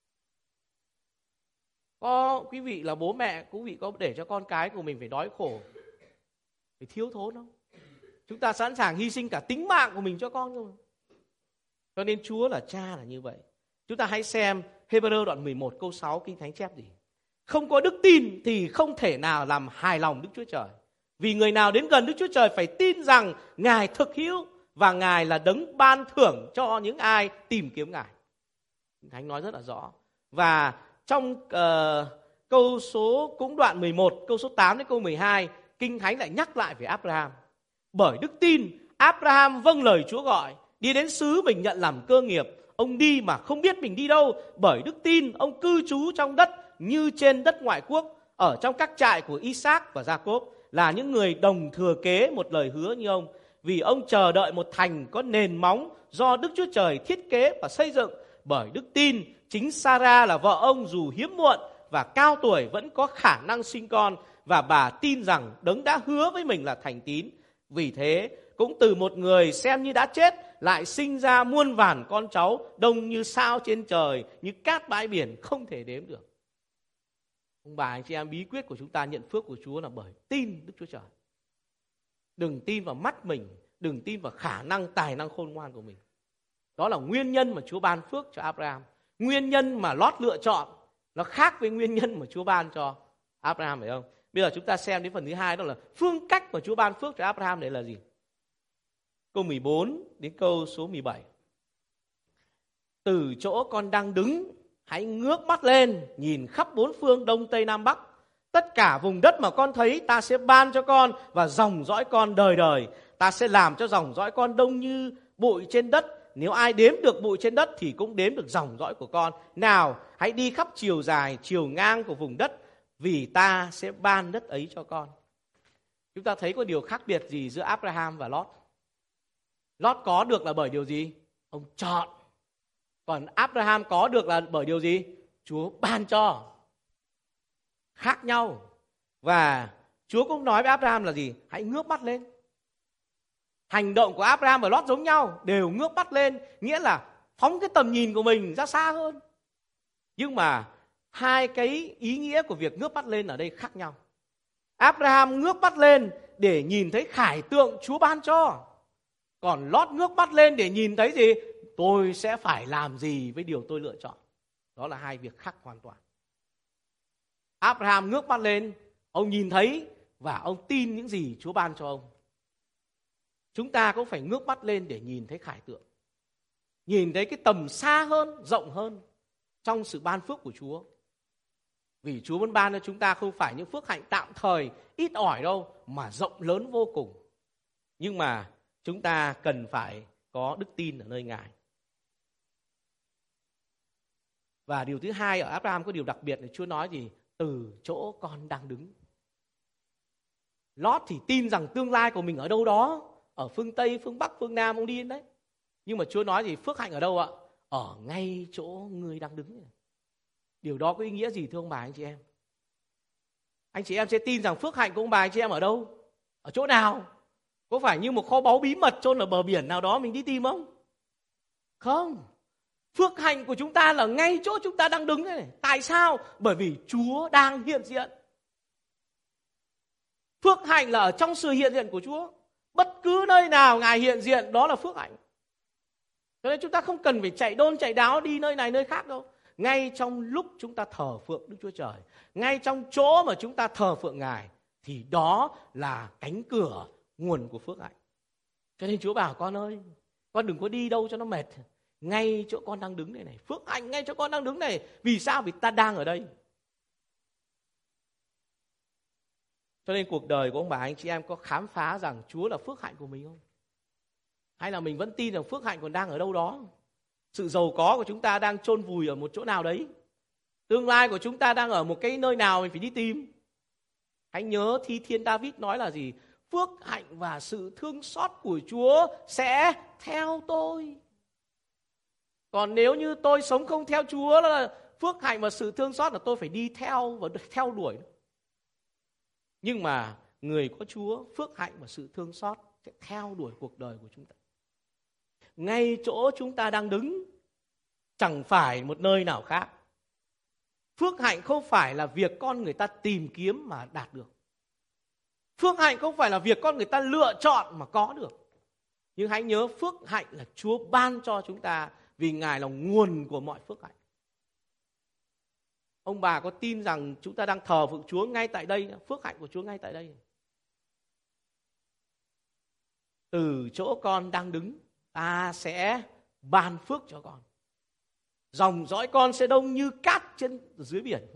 Có quý vị là bố mẹ, quý vị có để cho con cái của mình phải đói khổ, phải thiếu thốn không? Chúng ta sẵn sàng hy sinh cả tính mạng của mình cho con thôi. Cho nên Chúa là cha là như vậy. Chúng ta hãy xem Hebrew đoạn mười một câu sáu Kinh Thánh chép gì? Không có đức tin thì không thể nào làm hài lòng Đức Chúa Trời. Vì người nào đến gần Đức Chúa Trời phải tin rằng Ngài thực hữu và Ngài là đấng ban thưởng cho những ai tìm kiếm Ngài. Kinh Thánh nói rất là rõ. Và trong uh, câu số cũng đoạn mười một, câu số tám đến câu mười hai, Kinh Thánh lại nhắc lại về Abraham. Bởi đức tin, Abraham vâng lời Chúa gọi, đi đến xứ mình nhận làm cơ nghiệp. Ông đi mà không biết mình đi đâu. Bởi đức tin, ông cư trú trong đất như trên đất ngoại quốc, ở trong các trại của Isaac và Jacob, là những người đồng thừa kế một lời hứa như ông. Vì ông chờ đợi một thành có nền móng do Đức Chúa Trời thiết kế và xây dựng. Bởi đức tin, chính Sarah là vợ ông dù hiếm muộn và cao tuổi vẫn có khả năng sinh con, và bà tin rằng Đấng đã hứa với mình là thành tín. Vì thế, cũng từ một người xem như đã chết, lại sinh ra muôn vàn con cháu, đông như sao trên trời, như cát bãi biển, không thể đếm được. Ông bà anh chị em, bí quyết của chúng ta nhận phước của Chúa là bởi tin Đức Chúa Trời. Đừng tin vào mắt mình, đừng tin vào khả năng, tài năng khôn ngoan của mình. Đó là nguyên nhân mà Chúa ban phước cho Abraham. Nguyên nhân mà Lót lựa chọn nó khác với nguyên nhân mà Chúa ban cho Abraham, phải không? Bây giờ chúng ta xem đến phần thứ hai, đó là phương cách mà Chúa ban phước cho Abraham đấy là gì? Câu mười bốn đến câu số mười bảy. Từ chỗ con đang đứng, hãy ngước mắt lên, nhìn khắp bốn phương đông tây nam bắc. Tất cả vùng đất mà con thấy ta sẽ ban cho con, và dòng dõi con đời đời. Ta sẽ làm cho dòng dõi con đông như bụi trên đất. Nếu ai đếm được bụi trên đất thì cũng đếm được dòng dõi của con. Nào, hãy đi khắp chiều dài, chiều ngang của vùng đất, vì ta sẽ ban đất ấy cho con. Chúng ta thấy có điều khác biệt gì giữa Abraham và Lót? Lót có được là bởi điều gì? Ông chọn. Còn Abraham có được là bởi điều gì? Chúa ban cho. Khác nhau. Và Chúa cũng nói với Abraham là gì? Hãy ngước mắt lên. Hành động của Abraham và Lót giống nhau, đều ngước mắt lên, nghĩa là phóng cái tầm nhìn của mình ra xa hơn. Nhưng mà hai cái ý nghĩa của việc ngước mắt lên ở đây khác nhau. Abraham ngước mắt lên để nhìn thấy khải tượng Chúa ban cho. Còn Lót ngước mắt lên để nhìn thấy gì? Tôi sẽ phải làm gì với điều tôi lựa chọn. Đó là hai việc khác hoàn toàn. Abraham ngước mắt lên, ông nhìn thấy và ông tin những gì Chúa ban cho ông. Chúng ta cũng phải ngước mắt lên để nhìn thấy khải tượng. Nhìn thấy cái tầm xa hơn, rộng hơn trong sự ban phước của Chúa. Vì Chúa muốn ban cho chúng ta không phải những phước hạnh tạm thời, ít ỏi đâu, mà rộng lớn vô cùng. Nhưng mà chúng ta cần phải có đức tin ở nơi Ngài. Và điều thứ hai, ở Abraham có điều đặc biệt là Chúa nói gì? Từ chỗ con đang đứng. Lót thì tin rằng tương lai của mình ở đâu đó, ở phương Tây, phương Bắc, phương Nam ông đi đến đấy. Nhưng mà Chúa nói gì? Phước hạnh ở đâu ạ? Ở ngay chỗ người đang đứng. Điều đó có ý nghĩa gì thưa ông bà anh chị em? Anh chị em sẽ tin rằng phước hạnh của ông bà anh chị em ở đâu? Ở chỗ nào? Có phải như một kho báu bí mật chôn ở bờ biển nào đó mình đi tìm không? Không. Phước hạnh của chúng ta là ngay chỗ chúng ta đang đứng này. Tại sao? Bởi vì Chúa đang hiện diện. Phước hạnh là ở trong sự hiện diện của Chúa. Bất cứ nơi nào Ngài hiện diện, đó là phước hạnh. Cho nên chúng ta không cần phải chạy đôn chạy đáo đi nơi này nơi khác đâu. Ngay trong lúc chúng ta thờ phượng Đức Chúa Trời, ngay trong chỗ mà chúng ta thờ phượng Ngài, thì đó là cánh cửa nguồn của phước hạnh. Cho nên Chúa bảo con ơi, con đừng có đi đâu cho nó mệt. Ngay chỗ con đang đứng này này, phước hạnh ngay chỗ con đang đứng này. Vì sao? Vì ta đang ở đây. Cho nên cuộc đời của ông bà anh chị em có khám phá rằng Chúa là phước hạnh của mình không? Hay là mình vẫn tin rằng phước hạnh còn đang ở đâu đó? Sự giàu có của chúng ta đang chôn vùi ở một chỗ nào đấy. Tương lai của chúng ta đang ở một cái nơi nào mình phải đi tìm. Hãy nhớ Thi Thiên David nói là gì? Phước hạnh và sự thương xót của Chúa sẽ theo tôi. Còn nếu như tôi sống không theo Chúa, là phước hạnh và sự thương xót là tôi phải đi theo và theo đuổi. Nhưng mà người có Chúa, phước hạnh và sự thương xót sẽ theo đuổi cuộc đời của chúng ta. Ngay chỗ chúng ta đang đứng, chẳng phải một nơi nào khác. Phước hạnh không phải là việc con người ta tìm kiếm mà đạt được. Phước hạnh không phải là việc con người ta lựa chọn mà có được. Nhưng hãy nhớ, phước hạnh là Chúa ban cho chúng ta, vì Ngài là nguồn của mọi phước hạnh. Ông bà có tin rằng chúng ta đang thờ phượng Chúa ngay tại đây, phước hạnh của Chúa ngay tại đây. Từ chỗ con đang đứng, ta sẽ ban phước cho con. Dòng dõi con sẽ đông như cát trên dưới biển.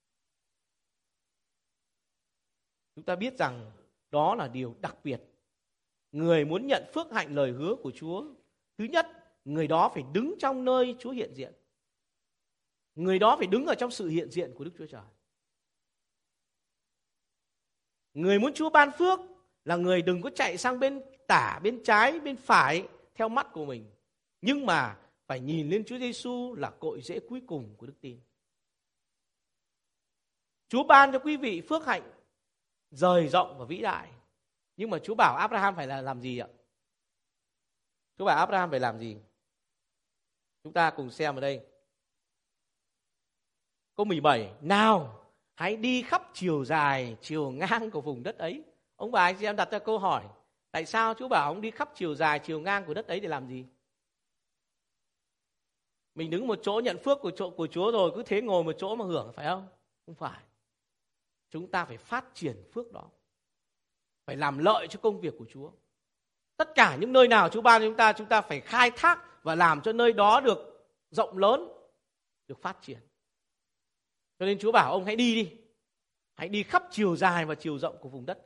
Chúng ta biết rằng đó là điều đặc biệt. Người muốn nhận phước hạnh lời hứa của Chúa, thứ nhất, người đó phải đứng trong nơi Chúa hiện diện. Người đó phải đứng ở trong sự hiện diện của Đức Chúa Trời. Người muốn Chúa ban phước là người đừng có chạy sang bên tả, bên trái, bên phải theo mắt của mình. Nhưng mà phải nhìn lên Chúa Giêsu là cội rễ cuối cùng của đức tin. Chúa ban cho quý vị phước hạnh dời rộng và vĩ đại. Nhưng mà Chúa bảo Abraham phải là làm gì ạ? Chúa bảo Abraham phải làm gì? Chúng ta cùng xem ở đây. Câu mười bảy. Nào, hãy đi khắp chiều dài, chiều ngang của vùng đất ấy. Ông bà anh chị em đặt ra câu hỏi. Tại sao Chúa bảo ông đi khắp chiều dài, chiều ngang của đất ấy để làm gì? Mình đứng một chỗ nhận phước của chỗ của Chúa rồi cứ thế ngồi một chỗ mà hưởng, phải không? Không phải. Chúng ta phải phát triển phước đó. Phải làm lợi cho công việc của Chúa. Tất cả những nơi nào Chúa ban cho chúng ta, chúng ta phải khai thác và làm cho nơi đó được rộng lớn, được phát triển. Cho nên Chúa bảo ông hãy đi đi. Hãy đi khắp chiều dài và chiều rộng của vùng đất.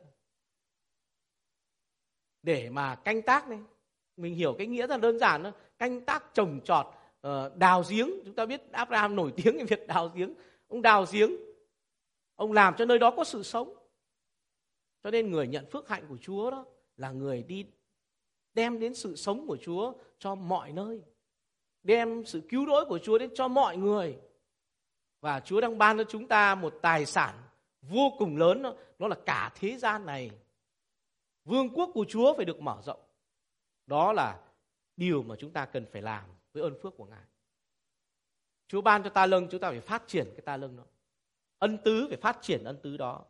Để mà canh tác này. Mình hiểu cái nghĩa rất là đơn giản thôi. Canh tác, trồng trọt, đào giếng. Chúng ta biết Abraham nổi tiếng cái việc đào giếng. Ông đào giếng. Ông làm cho nơi đó có sự sống. Cho nên người nhận phước hạnh của Chúa đó là người đi đem đến sự sống của Chúa cho mọi nơi. Đem sự cứu rỗi của Chúa đến cho mọi người. Và Chúa đang ban cho chúng ta một tài sản vô cùng lớn. Đó, đó là cả thế gian này. Vương quốc của Chúa phải được mở rộng. Đó là điều mà chúng ta cần phải làm với ơn phước của Ngài. Chúa ban cho ta lâng, chúng ta phải phát triển cái ta lâng đó. Ân tứ phải phát triển ân tứ đó.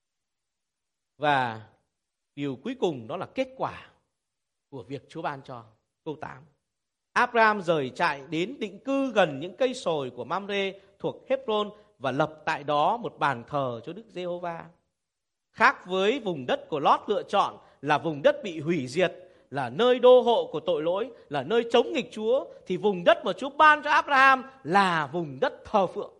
Và điều cuối cùng đó là kết quả của việc Chúa ban cho. Câu tám. Abraham rời trại đến định cư gần những cây sồi của Mamre thuộc Hebron và lập tại đó một bàn thờ cho Đức Giê-hô-va. Khác với vùng đất của Lót lựa chọn là vùng đất bị hủy diệt, là nơi đô hộ của tội lỗi, là nơi chống nghịch Chúa, thì vùng đất mà Chúa ban cho Abraham là vùng đất thờ phượng.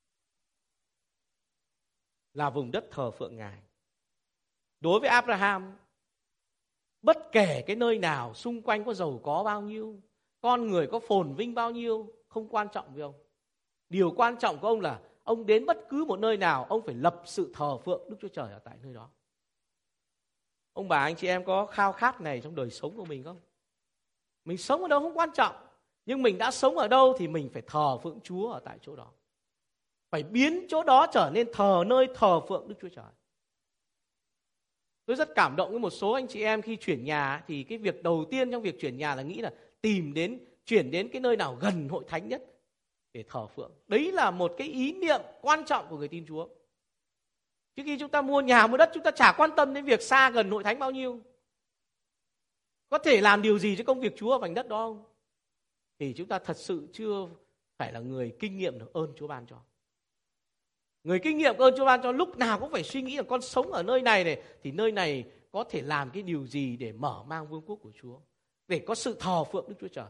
Là vùng đất thờ phượng Ngài. Đối với Abraham, bất kể cái nơi nào xung quanh có giàu có bao nhiêu, con người có phồn vinh bao nhiêu, không quan trọng với ông. Điều quan trọng của ông là ông đến bất cứ một nơi nào, ông phải lập sự thờ phượng Đức Chúa Trời ở tại nơi đó. Ông bà anh chị em có khao khát này trong đời sống của mình không? Mình sống ở đâu không quan trọng, nhưng mình đã sống ở đâu thì mình phải thờ phượng Chúa ở tại chỗ đó. Phải biến chỗ đó trở nên thờ nơi thờ phượng Đức Chúa Trời. Tôi rất cảm động với một số anh chị em khi chuyển nhà, thì cái việc đầu tiên trong việc chuyển nhà là nghĩ là tìm đến, chuyển đến cái nơi nào gần hội thánh nhất để thờ phượng. Đấy là một cái ý niệm quan trọng của người tin Chúa. Trước khi chúng ta mua nhà mua đất, chúng ta chả quan tâm đến việc xa gần hội thánh bao nhiêu. Có thể làm điều gì cho công việc Chúa ở mảnh đất đó không? Thì chúng ta thật sự chưa phải là người kinh nghiệm được ơn Chúa ban cho. Người kinh nghiệm ơn Chúa ban cho lúc nào cũng phải suy nghĩ là con sống ở nơi này này, thì nơi này có thể làm cái điều gì để mở mang vương quốc của Chúa, để có sự thờ phượng Đức Chúa Trời.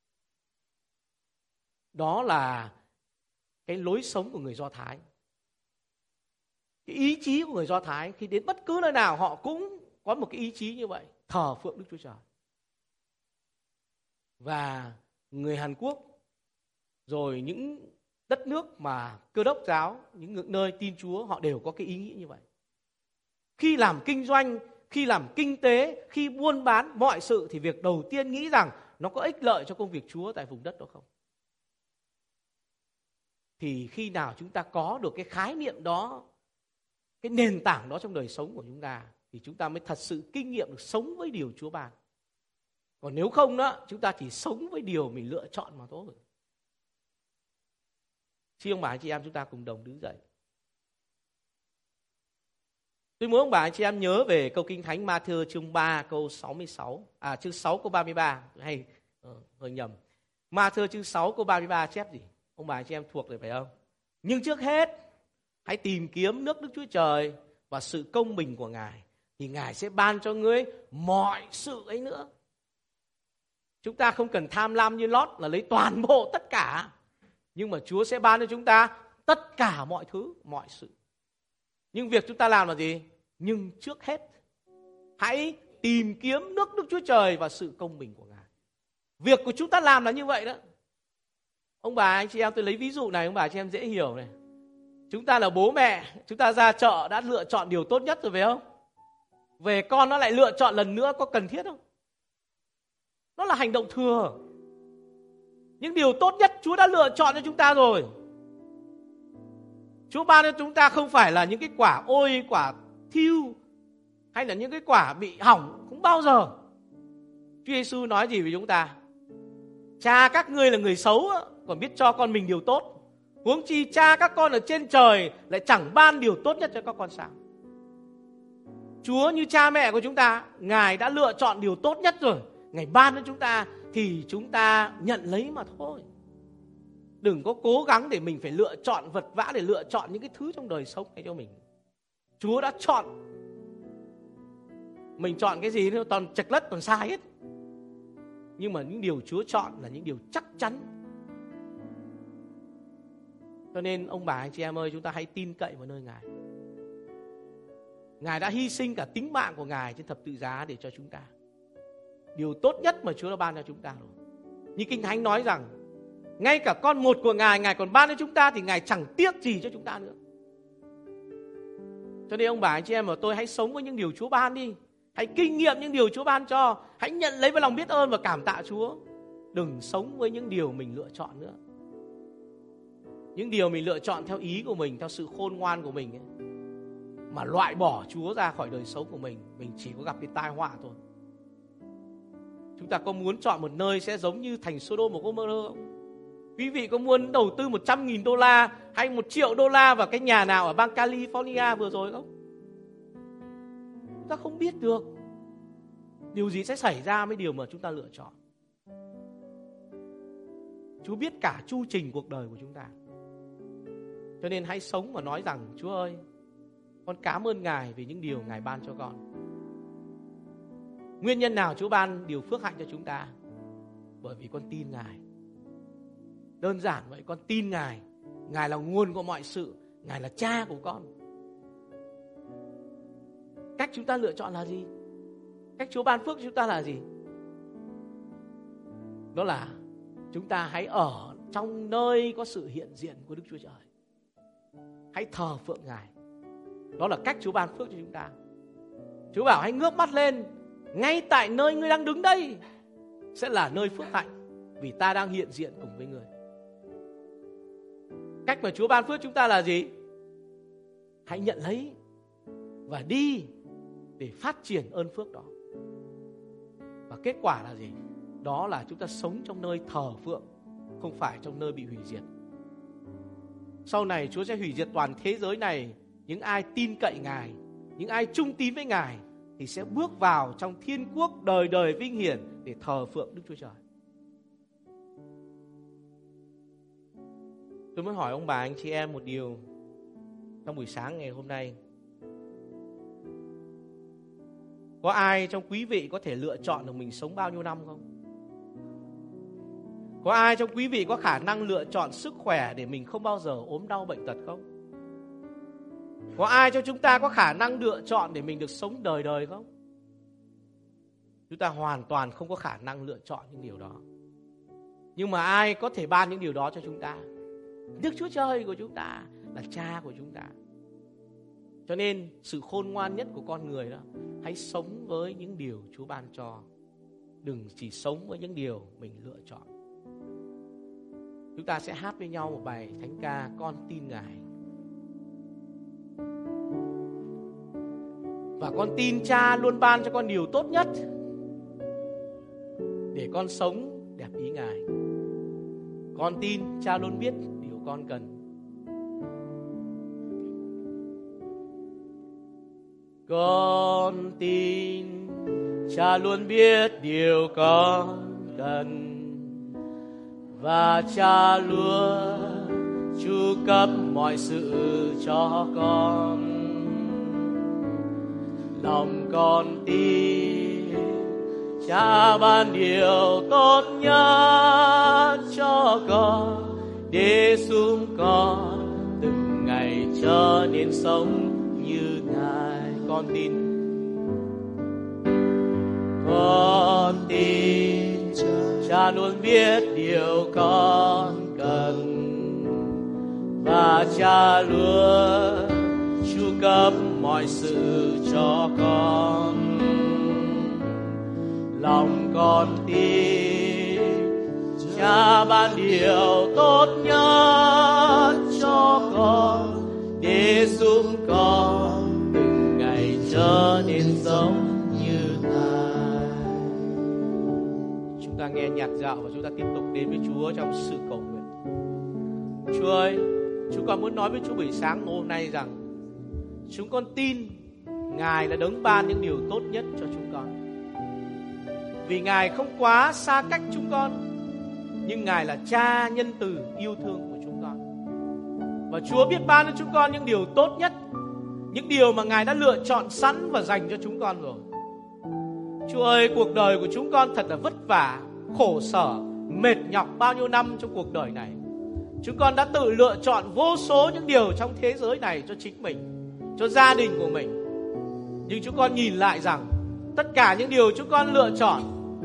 Đó là cái lối sống của người Do Thái. Cái ý chí của người Do Thái khi đến bất cứ nơi nào họ cũng có một cái ý chí như vậy, thờ phượng Đức Chúa Trời. Và người Hàn Quốc, rồi những đất nước mà Cơ Đốc giáo, những nơi tin Chúa, họ đều có cái ý nghĩ như vậy. Khi làm kinh doanh, khi làm kinh tế, khi buôn bán mọi sự thì việc đầu tiên nghĩ rằng nó có ích lợi cho công việc Chúa tại vùng đất đó không? Thì khi nào chúng ta có được cái khái niệm đó, cái nền tảng đó trong đời sống của chúng ta, thì chúng ta mới thật sự kinh nghiệm được sống với điều Chúa ban. Còn nếu không đó, chúng ta chỉ sống với điều mình lựa chọn mà thôi. Xin ông bà anh chị em chúng ta cùng đồng đứng dậy. Tôi muốn ông bà anh chị em nhớ về câu Kinh Thánh Ma-thi-ơ chương ba câu sáu mươi sáu, à chương sáu câu ba mươi ba, hay uh, hơi nhầm. Ma-thi-ơ chương sáu câu ba mươi ba chép gì? Ông bà anh chị em thuộc rồi phải không? Nhưng trước hết, hãy tìm kiếm nước Đức Chúa Trời và sự công bình của Ngài, thì Ngài sẽ ban cho ngươi mọi sự ấy nữa. Chúng ta không cần tham lam như Lót là lấy toàn bộ tất cả, nhưng mà Chúa sẽ ban cho chúng ta tất cả mọi thứ, mọi sự. Nhưng việc chúng ta làm là gì? Nhưng trước hết, hãy tìm kiếm nước Đức Chúa Trời và sự công bình của Ngài. Việc của chúng ta làm là như vậy đó. Ông bà anh chị em, tôi lấy ví dụ này, ông bà anh chị em dễ hiểu này. Chúng ta là bố mẹ, chúng ta ra chợ đã lựa chọn điều tốt nhất rồi phải không? Về con nó lại lựa chọn lần nữa, có cần thiết không? Nó là hành động thừa. Những điều tốt nhất Chúa đã lựa chọn cho chúng ta rồi. Chúa ban cho chúng ta không phải là những cái quả ôi, quả thiêu hay là những cái quả bị hỏng, không bao giờ. Chúa Giêsu nói gì với chúng ta? Cha các ngươi là người xấu còn biết cho con mình điều tốt, huống chi cha các con ở trên trời lại chẳng ban điều tốt nhất cho các con sao? Chúa như cha mẹ của chúng ta, Ngài đã lựa chọn điều tốt nhất rồi, Ngài ban cho chúng ta thì chúng ta nhận lấy mà thôi. Đừng có cố gắng để mình phải lựa chọn vật vã, để lựa chọn những cái thứ trong đời sống này cho mình. Chúa đã chọn. Mình chọn cái gì nó toàn chệch lất, toàn sai hết. Nhưng mà những điều Chúa chọn là những điều chắc chắn. Cho nên ông bà anh chị em ơi, chúng ta hãy tin cậy vào nơi Ngài. Ngài đã hy sinh cả tính mạng của Ngài trên thập tự giá để cho chúng ta. Điều tốt nhất mà Chúa đã ban cho chúng ta rồi. Như Kinh Thánh nói rằng ngay cả con một của Ngài, Ngài còn ban cho chúng ta thì Ngài chẳng tiếc gì cho chúng ta nữa. Cho nên ông bà anh chị em và tôi hãy sống với những điều Chúa ban đi. Hãy kinh nghiệm những điều Chúa ban cho. Hãy nhận lấy với lòng biết ơn và cảm tạ Chúa. Đừng sống với những điều mình lựa chọn nữa. Những điều mình lựa chọn theo ý của mình, theo sự khôn ngoan của mình ấy, mà loại bỏ Chúa ra khỏi đời sống của mình, mình chỉ có gặp cái tai họa thôi. Chúng ta có muốn chọn một nơi sẽ giống như thành Sodom và Gomorrah không? Quý vị có muốn đầu tư một trăm nghìn đô la hay một triệu đô la vào cái nhà nào ở bang California vừa rồi không? Chúng ta không biết được điều gì sẽ xảy ra với điều mà chúng ta lựa chọn. Chúa biết cả chu trình cuộc đời của chúng ta. Cho nên hãy sống và nói rằng: Chúa ơi, con cảm ơn Ngài vì những điều Ngài ban cho con. Nguyên nhân nào Chúa ban điều phước hạnh cho chúng ta? Bởi vì con tin Ngài. Đơn giản vậy, con tin Ngài. Ngài là nguồn của mọi sự. Ngài là cha của con. Cách chúng ta lựa chọn là gì? Cách Chúa ban phước cho chúng ta là gì? Đó là chúng ta hãy ở trong nơi có sự hiện diện của Đức Chúa Trời. Hãy thờ phượng Ngài. Đó là cách Chúa ban phước cho chúng ta. Chúa bảo hãy ngước mắt lên, ngay tại nơi ngươi đang đứng đây sẽ là nơi phước hạnh, vì ta đang hiện diện cùng với người. Cách mà Chúa ban phước chúng ta là gì? Hãy nhận lấy và đi để phát triển ơn phước đó. Và kết quả là gì? Đó là chúng ta sống trong nơi thờ phượng, không phải trong nơi bị hủy diệt. Sau này Chúa sẽ hủy diệt toàn thế giới này. Những ai tin cậy Ngài, những ai trung tín với Ngài thì sẽ bước vào trong thiên quốc đời đời vinh hiển để thờ phượng Đức Chúa Trời. Tôi muốn hỏi ông bà anh chị em một điều trong buổi sáng ngày hôm nay. Có ai trong quý vị có thể lựa chọn được mình sống bao nhiêu năm không? Có ai trong quý vị có khả năng lựa chọn sức khỏe để mình không bao giờ ốm đau bệnh tật không? Có ai trong chúng ta có khả năng lựa chọn để mình được sống đời đời không? Chúng ta hoàn toàn không có khả năng lựa chọn những điều đó. Nhưng mà ai có thể ban những điều đó cho chúng ta? Đức Chúa Trời của chúng ta, là cha của chúng ta. Cho nên sự khôn ngoan nhất của con người đó, hãy sống với những điều Chúa ban cho. Đừng chỉ sống với những điều mình lựa chọn. Chúng ta sẽ hát với nhau một bài thánh ca Con tin Ngài. Và con tin Cha luôn ban cho con điều tốt nhất để con sống đẹp ý Ngài. Con tin Cha luôn biết điều con cần. Con tin Cha luôn biết điều con cần, và Cha luôn chu cấp mọi sự cho con. Lòng con tin Cha ban điều tốt nhất cho con, để giúp con từng ngày trở nên sống như Ngài. Con tin, con tin Cha luôn biết điều con cần, và Cha luôn chu cấp mọi sự cho con. Lòng con tin Cha ban điều tốt nhất cho con, chúng con từng ngày trở nên giống như Ngài. Chúng ta nghe nhạc dạo và chúng ta tiếp tục đến với Chúa trong sự cầu nguyện. Chúa ơi, chúng con muốn nói với Chúa buổi sáng hôm nay rằng chúng con tin Ngài là đấng ban những điều tốt nhất cho chúng con. Vì Ngài không quá xa cách chúng con, nhưng Ngài là Cha nhân từ yêu thương của chúng con. Và Chúa biết ban cho chúng con những điều tốt nhất, những điều mà Ngài đã lựa chọn sẵn và dành cho chúng con rồi. Chúa ơi, cuộc đời của chúng con thật là vất vả, khổ sở, mệt nhọc bao nhiêu năm trong cuộc đời này. Chúng con đã tự lựa chọn vô số những điều trong thế giới này cho chính mình, cho gia đình của mình. Nhưng chúng con nhìn lại rằng tất cả những điều chúng con lựa chọn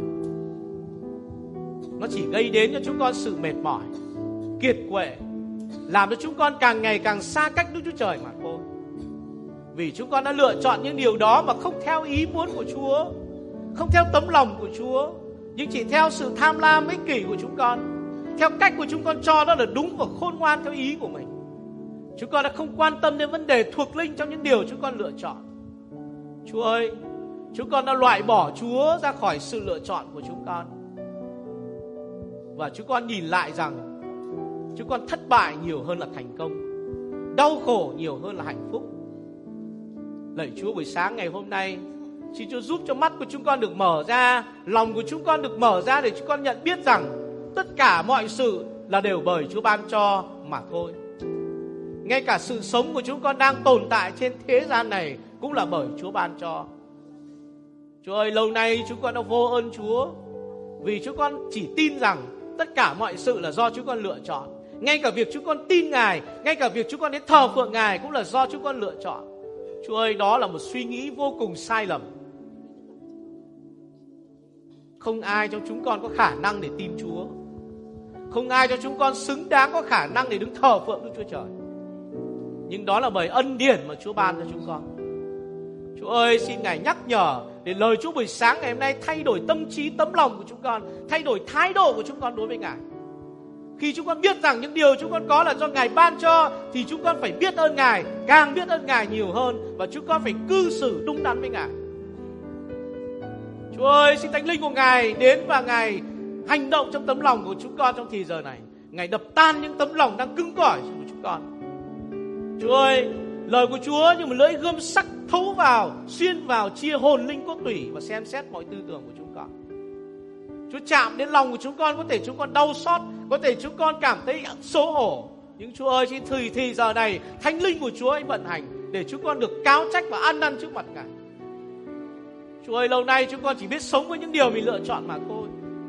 nó chỉ gây đến cho chúng con sự mệt mỏi, kiệt quệ, làm cho chúng con càng ngày càng xa cách Đức Chúa Trời mà thôi. Vì chúng con đã lựa chọn những điều đó mà không theo ý muốn của Chúa, không theo tấm lòng của Chúa, nhưng chỉ theo sự tham lam ích kỷ của chúng con, theo cách của chúng con cho nó là đúng và khôn ngoan theo ý của mình. Chúng con đã không quan tâm đến vấn đề thuộc linh trong những điều chúng con lựa chọn. Chúa ơi, chúng con đã loại bỏ Chúa ra khỏi sự lựa chọn của chúng con. Và chúng con nhìn lại rằng chúng con thất bại nhiều hơn là thành công, đau khổ nhiều hơn là hạnh phúc. Lạy Chúa, buổi sáng ngày hôm nay, xin Chúa giúp cho mắt của chúng con được mở ra, lòng của chúng con được mở ra để chúng con nhận biết rằng tất cả mọi sự là đều bởi Chúa ban cho mà thôi. Ngay cả sự sống của chúng con đang tồn tại trên thế gian này cũng là bởi Chúa ban cho. Chúa ơi, lâu nay chúng con đã vô ơn Chúa, vì chúng con chỉ tin rằng tất cả mọi sự là do chúng con lựa chọn. Ngay cả việc chúng con tin Ngài, ngay cả việc chúng con đến thờ phượng Ngài cũng là do chúng con lựa chọn. Chúa ơi, đó là một suy nghĩ vô cùng sai lầm. Không ai trong chúng con có khả năng để tin Chúa. Không ai cho chúng con xứng đáng có khả năng để đứng thờ phượng Đức Chúa Trời. Nhưng đó là bởi ân điển mà Chúa ban cho chúng con. Chúa ơi, xin Ngài nhắc nhở để lời Chúa buổi sáng ngày hôm nay thay đổi tâm trí, tấm lòng của chúng con, thay đổi thái độ của chúng con đối với Ngài. Khi chúng con biết rằng những điều chúng con có là do Ngài ban cho, thì chúng con phải biết ơn Ngài, càng biết ơn Ngài nhiều hơn, và chúng con phải cư xử đúng đắn với Ngài. Chúa ơi, xin Thánh Linh của Ngài đến và Ngài hành động trong tấm lòng của chúng con trong thì giờ này. Ngài đập tan những tấm lòng đang cứng cỏi của chúng con. Chúa ơi, lời của Chúa như một lưỡi gươm sắc thấu vào, xuyên vào, chia hồn linh cốt tủy và xem xét mọi tư tưởng của chúng con. Chúa chạm đến lòng của chúng con, có thể chúng con đau xót, có thể chúng con cảm thấy xấu hổ. Nhưng Chúa ơi, xin thì thì giờ này Thánh Linh của Chúa hãy vận hành để chúng con được cáo trách và ăn năn trước mặt Ngài. Chúa ơi, lâu nay chúng con chỉ biết sống với những điều mình lựa chọn mà thôi.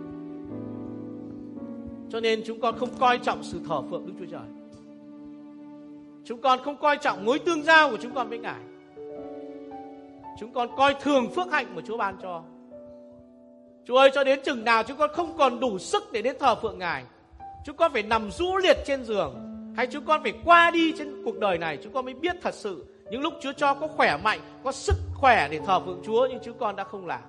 Cho nên chúng con không coi trọng sự thờ phượng Đức Chúa Trời. Chúng con không coi trọng mối tương giao của chúng con với Ngài. Chúng con coi thường phước hạnh mà Chúa ban cho. Chúa ơi, cho đến chừng nào chúng con không còn đủ sức để đến thờ phượng Ngài, chúng con phải nằm rũ liệt trên giường, hay chúng con phải qua đi trên cuộc đời này, chúng con mới biết thật sự những lúc Chúa cho có khỏe mạnh, có sức khỏe để thờ phượng Chúa, nhưng chúng con đã không làm.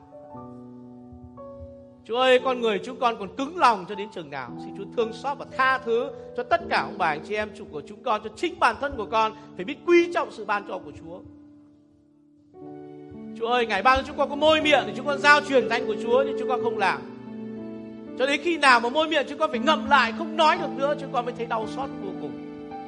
Chúa ơi, con người chúng con còn cứng lòng cho đến chừng nào? Xin Chúa thương xót và tha thứ cho tất cả ông bà anh chị em chủ của chúng con, cho chính bản thân của con phải biết quý trọng sự ban cho của Chúa. Chúa ơi, Ngài ban cho chúng con có môi miệng để chúng con giao truyền danh của Chúa, nhưng chúng con không làm. Cho đến khi nào mà môi miệng chúng con phải ngậm lại, không nói được nữa, chúng con mới thấy đau xót vô cùng.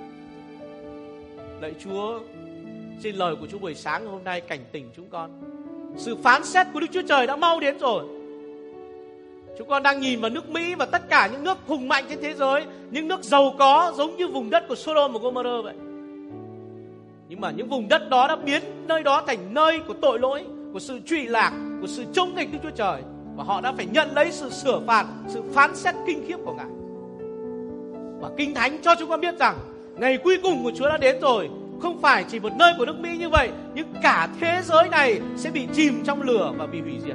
Lạy Chúa, xin lời của Chúa buổi sáng hôm nay cảnh tỉnh chúng con. Sự phán xét của Đức Chúa Trời đã mau đến rồi. Chúng con đang nhìn vào nước Mỹ và tất cả những nước hùng mạnh trên thế giới, những nước giàu có giống như vùng đất của Sodom và Gomorrah vậy. Nhưng mà những vùng đất đó đã biến nơi đó thành nơi của tội lỗi, của sự trụy lạc, của sự chống nghịch Đức Chúa Trời. Và họ đã phải nhận lấy sự sửa phạt, sự phán xét kinh khiếp của Ngài. Và Kinh Thánh cho chúng con biết rằng ngày cuối cùng của Chúa đã đến rồi. Không phải chỉ một nơi của nước Mỹ như vậy, nhưng cả thế giới này sẽ bị chìm trong lửa và bị hủy diệt.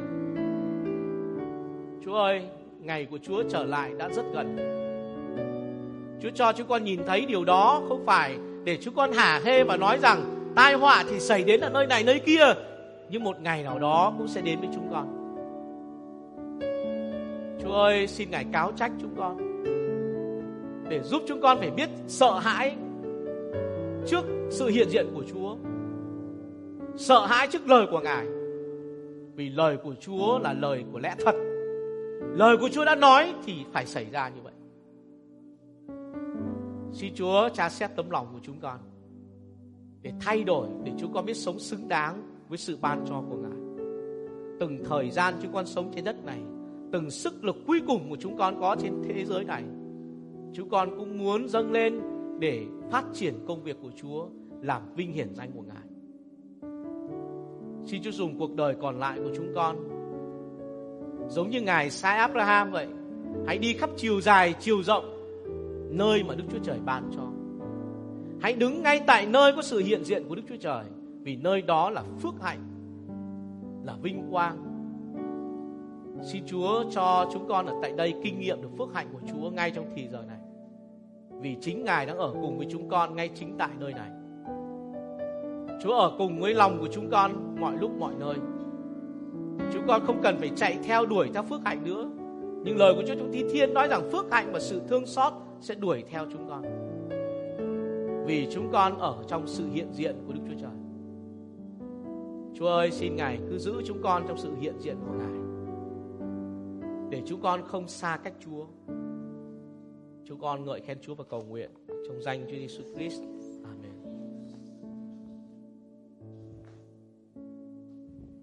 Chúa ơi, ngày của Chúa trở lại đã rất gần. Chúa cho chúng con nhìn thấy điều đó không phải để chúng con hả hê và nói rằng tai họa thì xảy đến ở nơi này nơi kia, nhưng một ngày nào đó cũng sẽ đến với chúng con. Chúa ơi, xin Ngài cáo trách chúng con, để giúp chúng con phải biết sợ hãi, trước sự hiện diện của Chúa, sợ hãi trước lời của Ngài. Vì lời của Chúa là lời của lẽ thật. Lời của Chúa đã nói thì phải xảy ra như vậy. Xin Chúa tra xét tấm lòng của chúng con để thay đổi, để chúng con biết sống xứng đáng với sự ban cho của Ngài. Từng thời gian chúng con sống trên đất này, từng sức lực cuối cùng của chúng con có trên thế giới này, chúng con cũng muốn dâng lên để phát triển công việc của Chúa, làm vinh hiển danh của Ngài. Xin Chúa dùng cuộc đời còn lại của chúng con giống như Ngài sai Abraham vậy. Hãy đi khắp chiều dài, chiều rộng, nơi mà Đức Chúa Trời ban cho. Hãy đứng ngay tại nơi có sự hiện diện của Đức Chúa Trời, vì nơi đó là phước hạnh, là vinh quang. Xin Chúa cho chúng con ở tại đây kinh nghiệm được phước hạnh của Chúa ngay trong thì giờ này, vì chính Ngài đang ở cùng với chúng con ngay chính tại nơi này. Chúa ở cùng với lòng của chúng con mọi lúc mọi nơi. Chúng con không cần phải chạy theo đuổi theo phước hạnh nữa, nhưng lời của Chúa trong Thi Thiên nói rằng phước hạnh và sự thương xót sẽ đuổi theo chúng con, vì chúng con ở trong sự hiện diện của Đức Chúa Trời. Chúa ơi, xin Ngài cứ giữ chúng con trong sự hiện diện của Ngài, để chúng con không xa cách Chúa. Chúng con ngợi khen Chúa và cầu nguyện trong danh Chúa Giêsu Christ.